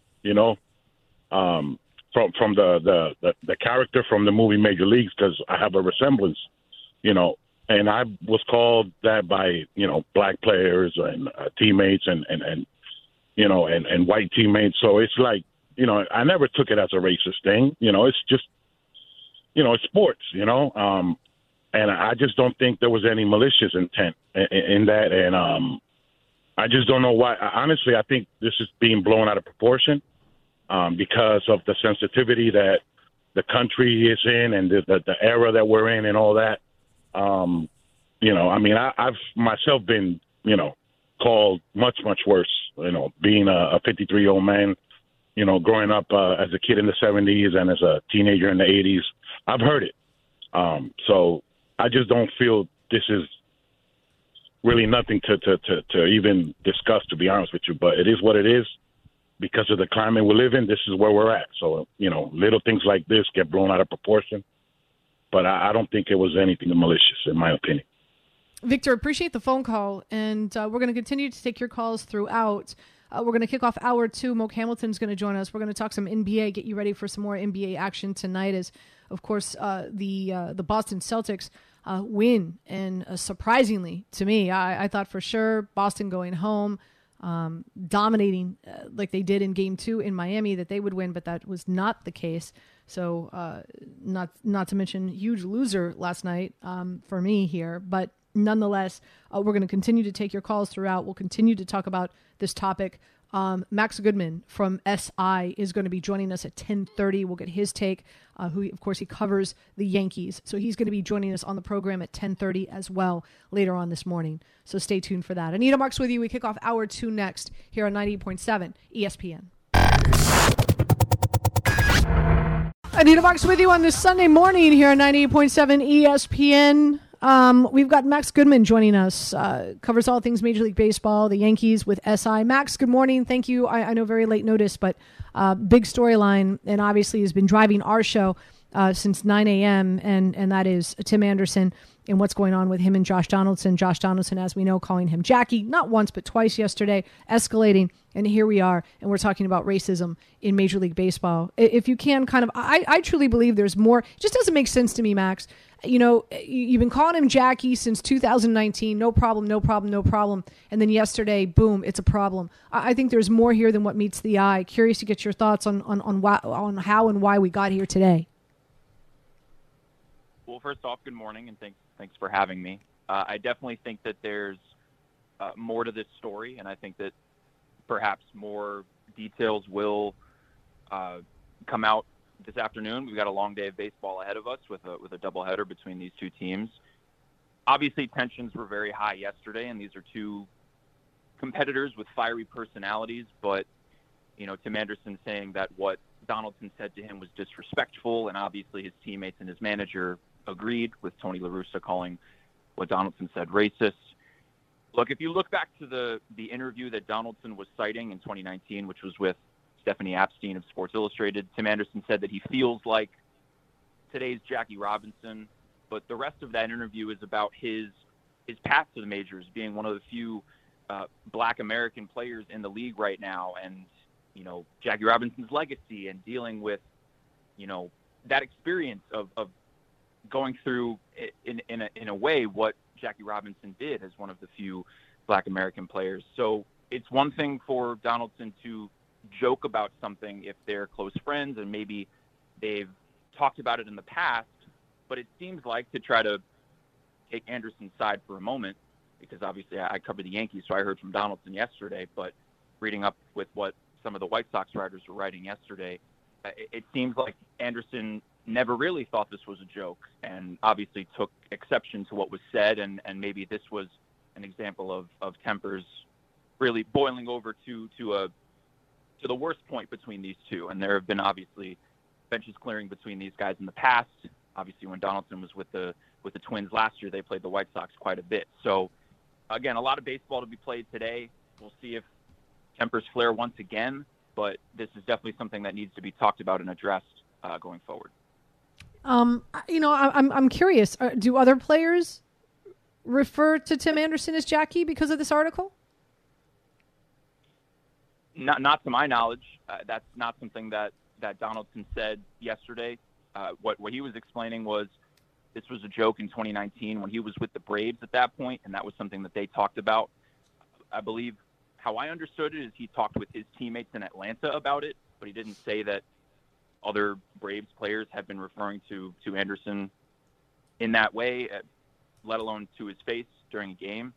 from the character from the movie Major Leagues, because I have a resemblance, and I was called that by, black players and teammates and white teammates. So it's like, I never took it as a racist thing. It's just, it's sports, and I just don't think there was any malicious intent in that. And I just don't know why. Honestly, I think this is being blown out of proportion because of the sensitivity that the country is in and the era that we're in and all that. I've myself been, called much, much worse, being a 53-year-old man, growing up as a kid in the 70s and as a teenager in the 80s. I've heard it. So I just don't feel this is really nothing to even discuss, to be honest with you. But it is what it is. Because of the climate we live in, this is where we're at. So, little things like this get blown out of proportion. But I don't think it was anything malicious, in my opinion. Victor, appreciate the phone call, and we're going to continue to take your calls throughout. We're going to kick off hour 2. Moke Hamilton's going to join us. We're going to talk some NBA, get you ready for some more NBA action tonight as, of course, the Boston Celtics win. And surprisingly, to me, I thought for sure Boston going home, dominating like they did in Game 2 in Miami, that they would win, but that was not the case. So not to mention huge loser last night for me here, but nonetheless, we're going to continue to take your calls throughout. We'll continue to talk about this topic. Max Goodman from SI is going to be joining us at 10:30. We'll get his take, who, of course, he covers the Yankees. So he's going to be joining us on the program at 10:30 as well later on this morning. So stay tuned for that. Anita Marks with you. We kick off hour 2 next here on 98.7 ESPN. Anita Marks with you on this Sunday morning here on 98.7 ESPN. We've got Max Goodman joining us, covers all things Major League Baseball, the Yankees with SI. Max, good morning. Thank you. I know very late notice, but big storyline, and obviously has been driving our show since 9 a.m., and that is Tim Anderson and what's going on with him and Josh Donaldson. Josh Donaldson, as we know, calling him Jackie, not once but twice yesterday, escalating, and here we are, and we're talking about racism in Major League Baseball. If you can kind of, I truly believe there's more. It just doesn't make sense to me, Max. You've been calling him Jackie since 2019, no problem. And then yesterday, boom, it's a problem. I think there's more here than what meets the eye. Curious to get your thoughts on how and why we got here today. Well, first off, good morning, and thanks for having me. I definitely think that there's more to this story, and I think that perhaps more details will come out this afternoon. We've got a long day of baseball ahead of us with a doubleheader between these two teams. Obviously, tensions were very high yesterday, and these are two competitors with fiery personalities. But Tim Anderson saying that what Donaldson said to him was disrespectful, and obviously his teammates and his manager agreed, with Tony La Russa calling what Donaldson said racist. Look, if you look back to the interview that Donaldson was citing in 2019, which was with Stephanie Apstein of Sports Illustrated, Tim Anderson said that he feels like today's Jackie Robinson, but the rest of that interview is about his path to the majors, being one of the few Black American players in the league right now, and Jackie Robinson's legacy and dealing with that experience of going through in a way what Jackie Robinson did as one of the few Black American players. So it's one thing for Donaldson to joke about something if they're close friends and maybe they've talked about it in the past, but it seems like to try to take Anderson's side for a moment, because obviously I cover the Yankees, so I heard from Donaldson yesterday, but reading up with what some of the White Sox writers were writing yesterday, it seems like Anderson never really thought this was a joke and obviously took exception to what was said, and maybe this was an example of tempers really boiling over to the worst point between these two. And there have been obviously benches clearing between these guys in the past. Obviously, when Donaldson was with the Twins last year, they played the White Sox quite a bit. So, again, a lot of baseball to be played today. We'll see if tempers flare once again, but this is definitely something that needs to be talked about and addressed going forward. I'm curious. Do other players refer to Tim Anderson as Jackie because of this article? Not to my knowledge. That's not something that Donaldson said yesterday. What he was explaining was this was a joke in 2019 when he was with the Braves at that point, and that was something that they talked about. I believe how I understood it is he talked with his teammates in Atlanta about it, but he didn't say that other Braves players had been referring to Anderson in that way, let alone to his face during a game.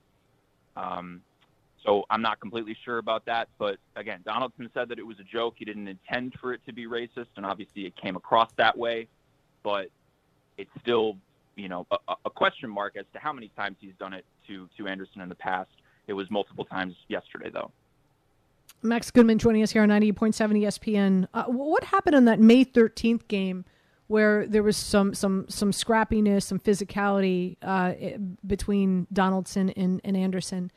So I'm not completely sure about that. But, again, Donaldson said that it was a joke. He didn't intend for it to be racist, and obviously it came across that way. But it's still, a question mark as to how many times he's done it to Anderson in the past. It was multiple times yesterday, though. Max Goodman joining us here on 98.7 ESPN. What happened in that May 13th game where there was some scrappiness, some physicality between Donaldson and Anderson?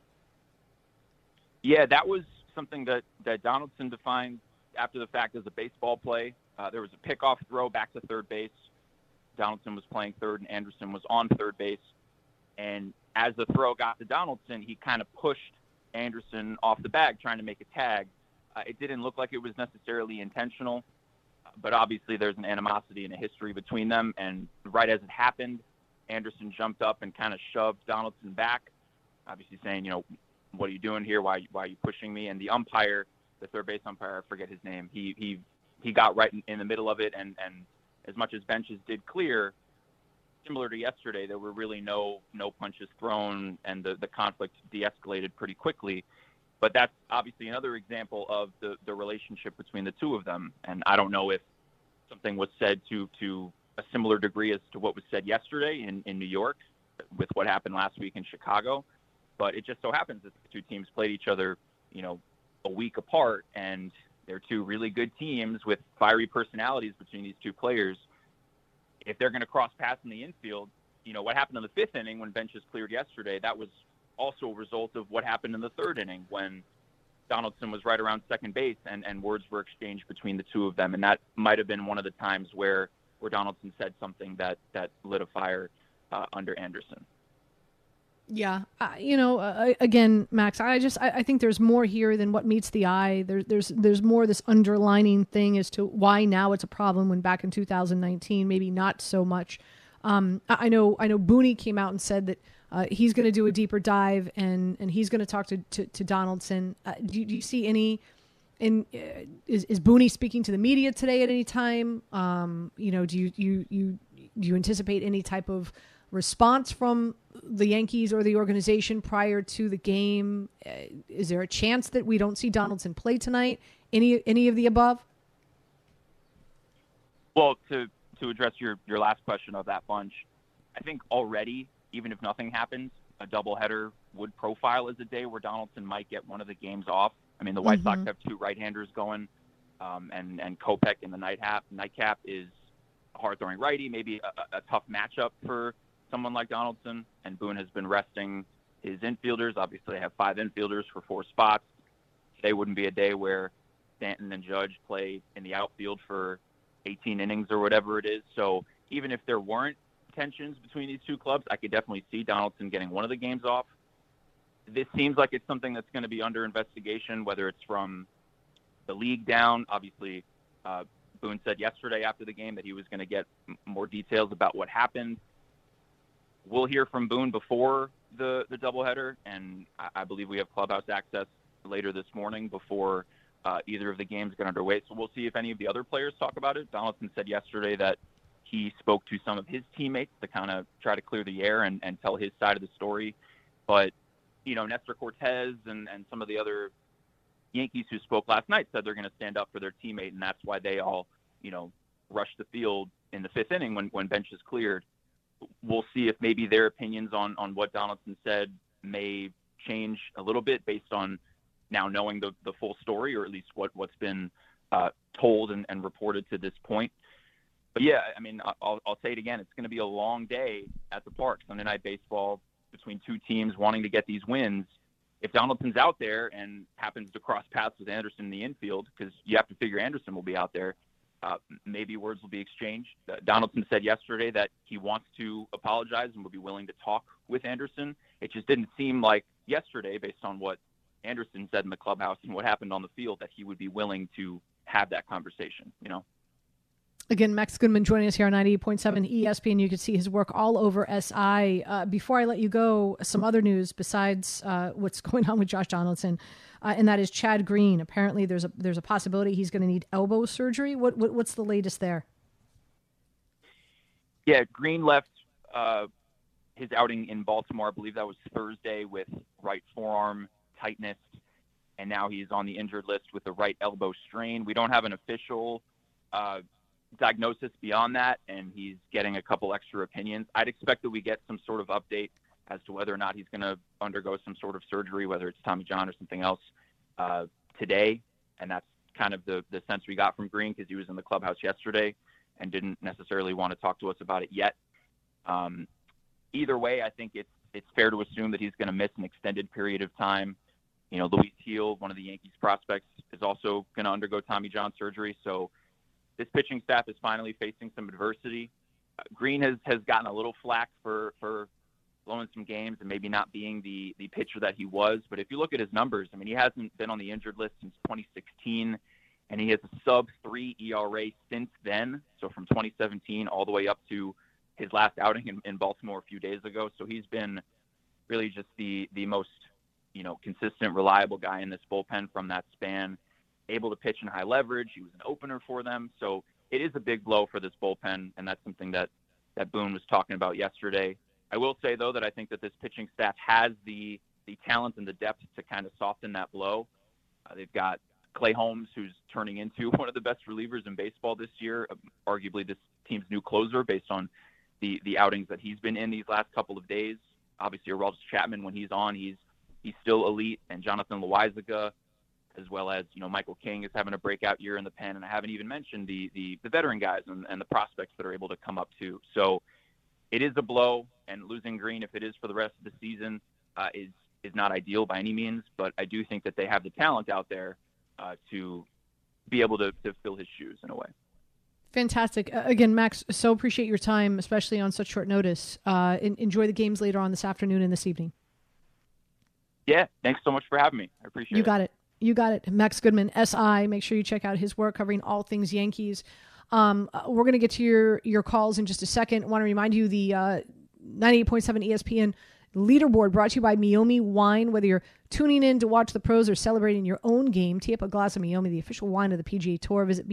Yeah, that was something that Donaldson defined after the fact as a baseball play. There was a pickoff throw back to third base. Donaldson was playing third and Anderson was on third base. And as the throw got to Donaldson, he kind of pushed Anderson off the bag trying to make a tag. It didn't look like it was necessarily intentional, but obviously there's an animosity and a history between them. And right as it happened, Anderson jumped up and kind of shoved Donaldson back, obviously saying, what are you doing here? Why are you pushing me? And the umpire, the third base umpire, I forget his name, he got right in the middle of it. And as much as benches did clear, similar to yesterday, there were really no punches thrown, and the conflict de-escalated pretty quickly. But that's obviously another example of the relationship between the two of them. And I don't know if something was said to a similar degree as to what was said yesterday in New York with what happened last week in Chicago. But it just so happens that the two teams played each other, a week apart, and they're two really good teams with fiery personalities between these two players. If they're going to cross paths in the infield, what happened in the fifth inning when benches cleared yesterday, that was also a result of what happened in the third inning when Donaldson was right around second base and words were exchanged between the two of them. And that might have been one of the times where Donaldson said something that lit a fire under Anderson. Yeah. Again, Max, I think there's more here than what meets the eye. There's more this underlining thing as to why now it's a problem when back in 2019, maybe not so much. I know Booney came out and said that he's going to do a deeper dive and he's going to talk to Donaldson. Do you see any, is Booney speaking to the media today at any time? Do you anticipate any type of response from the Yankees or the organization prior to the game? Is there a chance that we don't see Donaldson play tonight? Any of the above? Well, to address your last question of that bunch, I think already, even if nothing happens, a doubleheader would profile as a day where Donaldson might get one of the games off. I mean, the White Sox have two right-handers going, and Kopech in the nightcap is a hard-throwing righty, maybe a tough matchup for someone like Donaldson, and Boone has been resting his infielders. Obviously, they have 5 infielders for 4 spots. Today wouldn't be a day where Stanton and Judge play in the outfield for 18 innings or whatever it is. So even if there weren't tensions between these two clubs, I could definitely see Donaldson getting one of the games off. This seems like it's something that's going to be under investigation, whether it's from the league down. Obviously, Boone said yesterday after the game that he was going to get more details about what happened. We'll hear from Boone before the doubleheader, and I believe we have clubhouse access later this morning before either of the games get underway. So we'll see if any of the other players talk about it. Donaldson said yesterday that he spoke to some of his teammates to kind of try to clear the air and tell his side of the story. But, Nestor Cortez and some of the other Yankees who spoke last night said they're going to stand up for their teammate, and that's why they all, rushed the field in the fifth inning when benches cleared. We'll see if maybe their opinions on what Donaldson said may change a little bit based on now knowing the full story, or at least what's been told and reported to this point. But yeah, I mean, I'll say it again. It's going to be a long day at the park. Sunday Night Baseball between two teams wanting to get these wins. If Donaldson's out there and happens to cross paths with Anderson in the infield, because you have to figure Anderson will be out there, maybe words will be exchanged. Donaldson said yesterday that he wants to apologize and will be willing to talk with Anderson. It just didn't seem like yesterday, based on what Anderson said in the clubhouse and what happened on the field, that he would be willing to have that conversation, Again, Max Goodman joining us here on 98.7 ESPN. You can see his work all over SI. Before I let you go, some other news besides what's going on with Josh Donaldson, and that is Chad Green. Apparently, there's a possibility he's going to need elbow surgery. What's the latest there? Yeah, Green left his outing in Baltimore. I believe that was Thursday with right forearm tightness, and now he's on the injured list with the right elbow strain. We don't have an official diagnosis beyond that, and he's getting a couple extra opinions. I'd expect that we get some sort of update as to whether or not he's going to undergo some sort of surgery, whether it's Tommy John or something else, today. And that's kind of the sense we got from Green, because he was in the clubhouse yesterday and didn't necessarily want to talk to us about it yet. Either way, I think it's fair to assume that he's going to miss an extended period of time. Luis Gil, one of the Yankees prospects, is also going to undergo Tommy John surgery. So this pitching staff is finally facing some adversity. Green has gotten a little flack for blowing some games and maybe not being the pitcher that he was. But if you look at his numbers, I mean, he hasn't been on the injured list since 2016, and he has a sub-3 ERA since then. So from 2017 all the way up to his last outing in Baltimore a few days ago. So he's been really just the most, consistent, reliable guy in this bullpen from that span. Able to pitch in high leverage. He was an opener for them. So it is a big blow for this bullpen, and that's something that Boone was talking about yesterday. I will say, though, that I think that this pitching staff has the talent and the depth to kind of soften that blow. They've got Clay Holmes, who's turning into one of the best relievers in baseball this year, arguably this team's new closer based on the outings that he's been in these last couple of days. Obviously, Aroldis Chapman, when he's on, he's still elite, and Jonathan Loaisiga, as well as, Michael King is having a breakout year in the pen. And I haven't even mentioned the veteran guys and the prospects that are able to come up too. So it is a blow, and losing Green, if it is for the rest of the season, is not ideal by any means. But I do think that they have the talent out there to be able to fill his shoes in a way. Fantastic. Again, Max, so appreciate your time, especially on such short notice. Enjoy the games later on this afternoon and this evening. Yeah, thanks so much for having me. I appreciate it. You got it. You got it. Max Goodman, SI. Make sure you check out his work covering all things Yankees. We're going to get to your calls in just a second. I want to remind you the 98.7 ESPN leaderboard brought to you by Meiomi Wine. Whether you're tuning in to watch the pros or celebrating your own game, tee up a glass of Meiomi, the official wine of the PGA Tour. Visit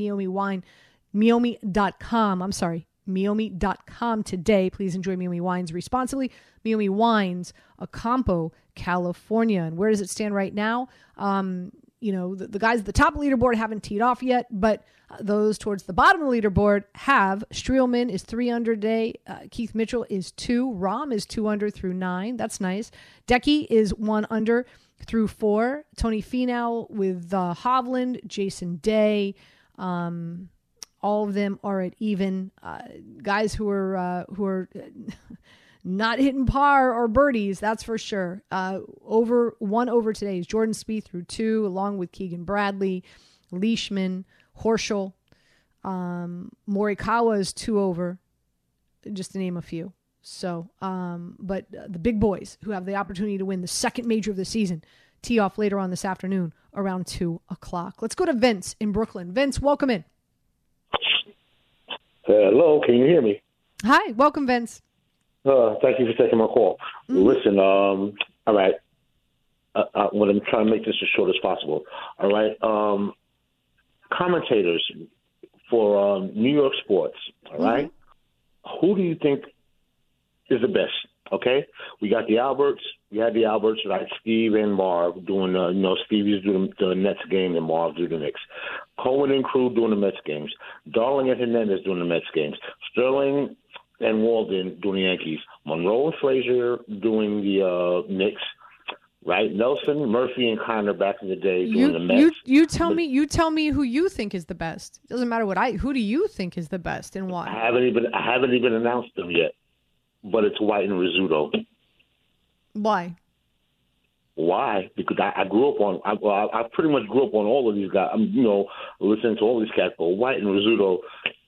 Meiomi.com today. Please enjoy Meiomi Wines responsibly. Meiomi Wines, Ocampo, California. And where does it stand right now? The guys at the top of the leaderboard haven't teed off yet, but those towards the bottom of the leaderboard have. Streelman is 3 under today. Keith Mitchell is 2. Rahm is 2 under through 9. That's nice. Decky is 1 under through 4. Tony Finau with Hovland, Jason Day. All of them are at even. Guys who are not hitting par or birdies, that's for sure. One over today is Jordan Spieth through 2, along with Keegan Bradley, Leishman, Horschel. Morikawa is 2 over, just to name a few. So, but the big boys who have the opportunity to win the second major of the season tee off later on this afternoon around 2 o'clock. Let's go to Vince in Brooklyn. Vince, welcome in. Hello, can you hear me? Hi, welcome, Vince. Thank you for taking my call. Listen, all right. what I'm trying to make this as short as possible. All right. Commentators for New York sports. All right. Who do you think is the best? Okay. We got the Alberts. We had the Alberts, like Steve and Marv doing, Steve is doing the Nets game and Marv doing the Knicks. Cohen and crew doing the Mets games. Darling and Hernandez doing the Mets games. Sterling and Walden doing the Yankees. Monroe and Frazier doing the Knicks. Right, Nelson, Murphy, and Connor back in the day doing the Mets. You tell me who you think is the best. It doesn't matter who do you think is the best and why? I haven't even announced them yet, but it's White and Rizzuto. Why? Why? Because I grew up on. I pretty much grew up on all of these guys. I'm listening to all these cats. But White and Rizzuto,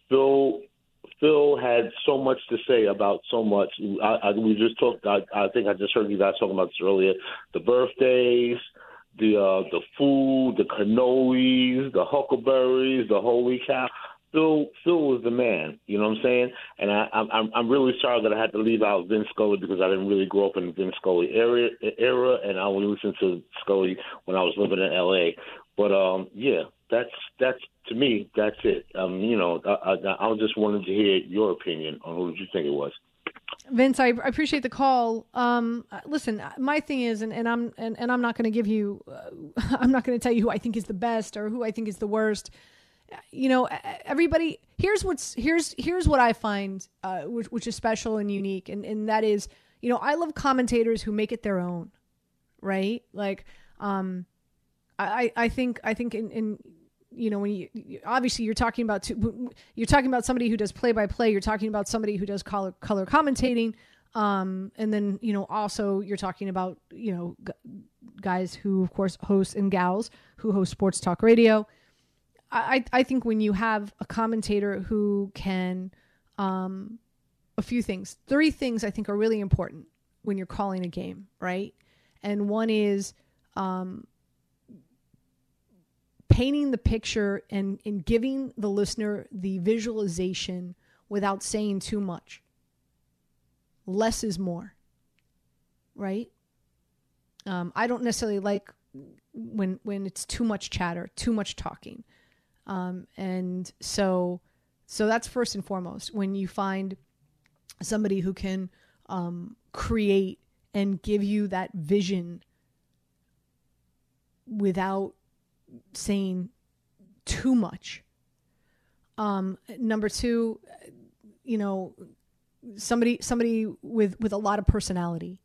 Phil had so much to say about so much. We just talked. I think I just heard you guys talking about this earlier. The birthdays, the food, the cannolis, the huckleberries, the holy cow. Phil was the man. You know what I'm saying? And I'm really sorry that I had to leave out Vin Scully because I didn't really grow up in the Vin Scully era, and I only listened to Scully when I was living in L.A. But yeah, that's to me, that's it. I just wanted to hear your opinion on who did you think it was. Vince, I appreciate the call. Listen, my thing is, and I'm not going to give you, I'm not going to tell you who I think is the best or who I think is the worst. Everybody. Here's what I find, which is special and unique, and that is, I love commentators who make it their own, right? Like, I think in when you obviously you're talking about somebody who does play-by-play, you're talking about somebody who does color commentating, and then also you're talking about guys who of course host and gals who host sports talk radio. I think when you have a commentator who can three things I think are really important when you're calling a game, right? And one is painting the picture and giving the listener the visualization without saying too much. Less is more, right? I don't necessarily like when it's too much chatter, too much talking. And so that's first and foremost. When you find somebody who can create and give you that vision without saying too much. Number two, somebody with a lot of personality.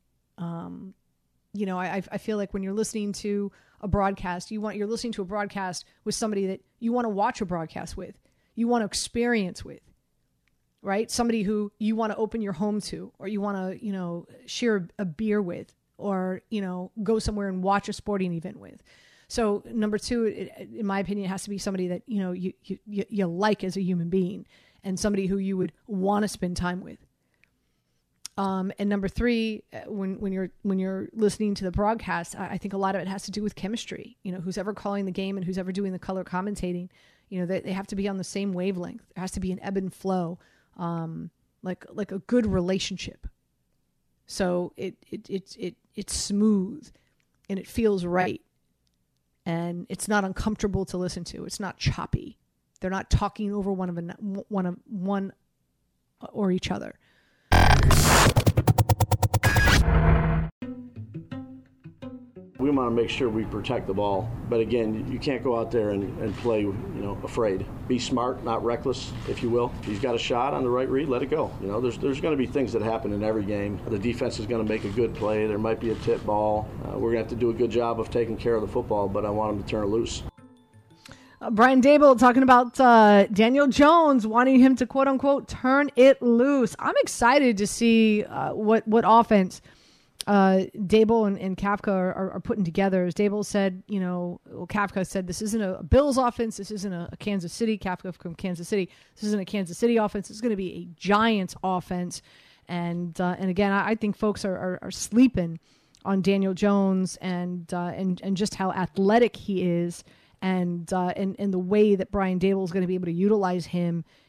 I feel like when you're listening to a broadcast, you're listening to a broadcast with somebody that you want to watch a broadcast with, you want to experience with, right? Somebody who you want to open your home to, or you want to, share a beer with, or, go somewhere and watch a sporting event with. So number two, in my opinion, it has to be somebody that, you like as a human being, and somebody who you would want to spend time with. And number three, when you're listening to the broadcast, I think a lot of it has to do with chemistry. Who's ever calling the game and who's ever doing the color commentating, they have to be on the same wavelength. There has to be an ebb and flow, like a good relationship. So it's smooth and it feels right, and it's not uncomfortable to listen to. It's not choppy. They're not talking over one or each other. We want to make sure we protect the ball. But again, you can't go out there and play, afraid. Be smart, not reckless, if you will. If you've got a shot on the right read, let it go. There's going to be things that happen in every game. The defense is going to make a good play. There might be a tip ball. We're going to have to do a good job of taking care of the football, but I want them to turn it loose. Brian Daboll talking about Daniel Jones, wanting him to, quote unquote, turn it loose. I'm excited to see what offense Daboll and Kafka are putting together. As Daboll said, Kafka said, this isn't a Bills offense. This isn't a Kansas City. Kafka from Kansas City. This isn't a Kansas City offense. It's going to be a Giants offense. And again, I think folks are sleeping on Daniel Jones and just how athletic he is. And the way that Brian Daboll is going to be able to utilize him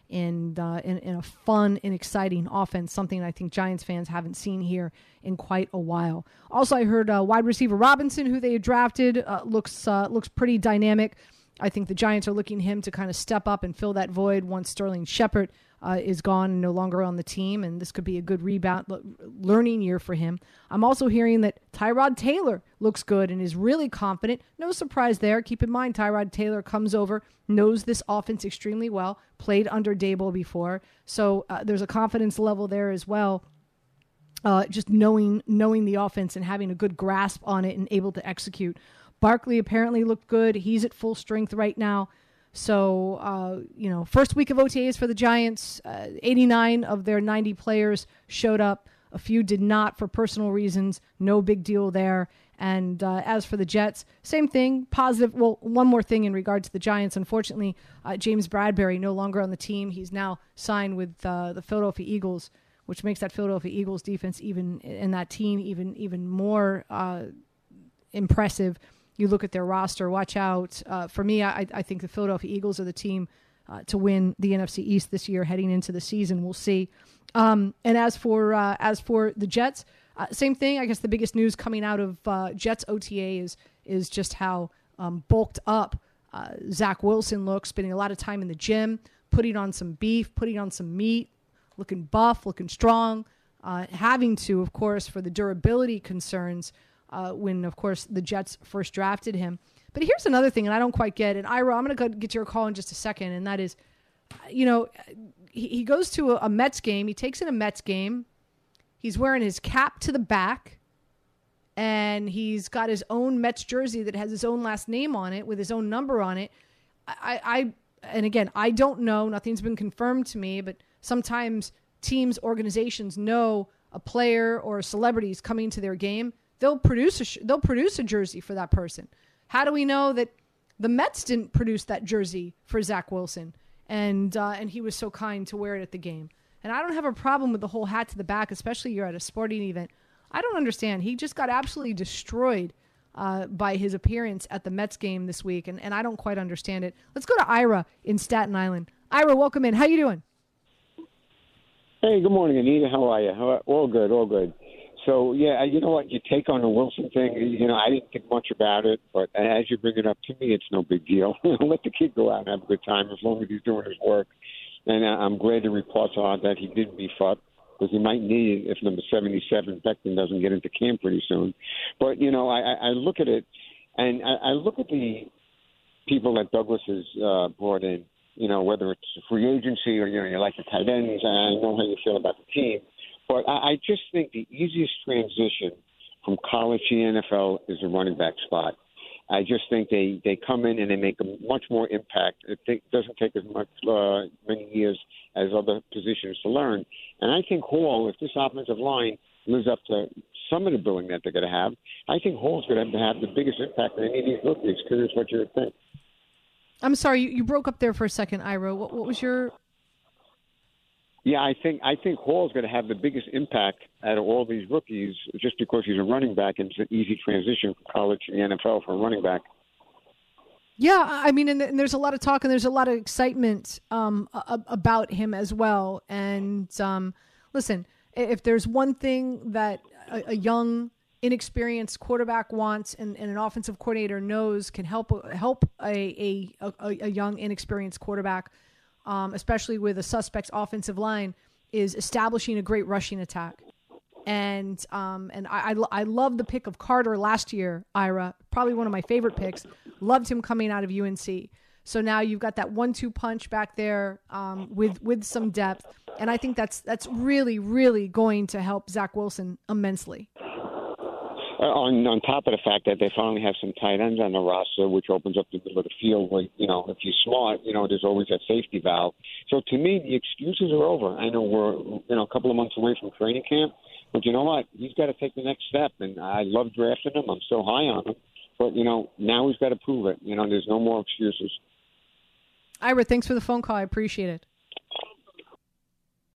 in a fun and exciting offense, something I think Giants fans haven't seen here in quite a while. Also, I heard wide receiver Robinson, who they had drafted, looks pretty dynamic. I think the Giants are looking him to kind of step up and fill that void once Sterling Shepard is gone and no longer on the team, and this could be a good rebound learning year for him. I'm also hearing that Tyrod Taylor looks good and is really confident. No surprise there. Keep in mind, Tyrod Taylor comes over, knows this offense extremely well, played under Dable before, so there's a confidence level there as well. Just knowing the offense and having a good grasp on it and able to execute. Barkley apparently looked good. He's at full strength right now. So, first week of OTAs for the Giants, 89 of their 90 players showed up. A few did not for personal reasons. No big deal there. And as for the Jets, same thing, positive. Well, one more thing in regard to the Giants. Unfortunately, James Bradberry no longer on the team. He's now signed with the Philadelphia Eagles, which makes that Philadelphia Eagles defense even more impressive. You look at their roster, watch out. For me, I think the Philadelphia Eagles are the team to win the NFC East this year heading into the season. We'll see. And as for the Jets, same thing. I guess the biggest news coming out of Jets OTA is just how bulked up Zach Wilson looks, spending a lot of time in the gym, putting on some beef, putting on some meat, looking buff, looking strong, having to, of course, for the durability concerns, when, of course, the Jets first drafted him. But here's another thing, and I don't quite get it. Ira, I'm going to get your call in just a second, and that is, he goes to a Mets game. He takes in a Mets game. He's wearing his cap to the back, and he's got his own Mets jersey that has his own last name on it with his own number on it. And again, I don't know. Nothing's been confirmed to me, but sometimes teams, organizations know a player or a celebrity is coming to their game. They'll produce a jersey for that person. How do we know that the Mets didn't produce that jersey for Zach Wilson and he was so kind to wear it at the game? And I don't have a problem with the whole hat to the back, especially you're at a sporting event. I don't understand. He just got absolutely destroyed by his appearance at the Mets game this week, and I don't quite understand it. Let's go to Ira in Staten Island. Ira, welcome in. How you doing? Hey, good morning, Anita. How are you? All good, all good. So, yeah, you know what? You take on the Wilson thing. I didn't think much about it, but as you bring it up, to me, it's no big deal. Let the kid go out and have a good time as long as he's doing his work. And I'm glad the reports are that he didn't beef up, because he might need it if number 77, Beckton, doesn't get into camp pretty soon. But, I look at it, and I look at the people that Douglas has brought in, whether it's free agency or, you like the tight ends, and I know how you feel about the team. But I just think the easiest transition from college to the NFL is a running back spot. I just think they come in and they make a much more impact. It doesn't take as many years as other positions to learn. And I think Hall, if this offensive line lives up to some of the billing that they're going to have, I think Hall's going to have the biggest impact on any of these rookies. Curious what you would think. I'm sorry, you broke up there for a second, Ira. What was your... Yeah, I think Hall's going to have the biggest impact out of all these rookies just because he's a running back, and it's an easy transition from college to the NFL for a running back. Yeah, I mean, and there's a lot of talk and there's a lot of excitement about him as well. And listen, if there's one thing that a young, inexperienced quarterback wants and an offensive coordinator knows can help a young, inexperienced quarterback, especially with a suspect's offensive line, is establishing a great rushing attack. And I love the pick of Carter last year, Ira, probably one of my favorite picks. Loved him coming out of UNC. So now you've got that 1-2 punch back there with some depth, and I think that's really, really going to help Zach Wilson immensely. On top of the fact that they finally have some tight ends on the roster, which opens up the middle of the field. Where, if you're smart, there's always that safety valve. So to me, the excuses are over. I know we're a couple of months away from training camp, but you know what? He's got to take the next step, and I love drafting him. I'm so high on him, but now he's got to prove it. There's no more excuses. Ira, thanks for the phone call. I appreciate it.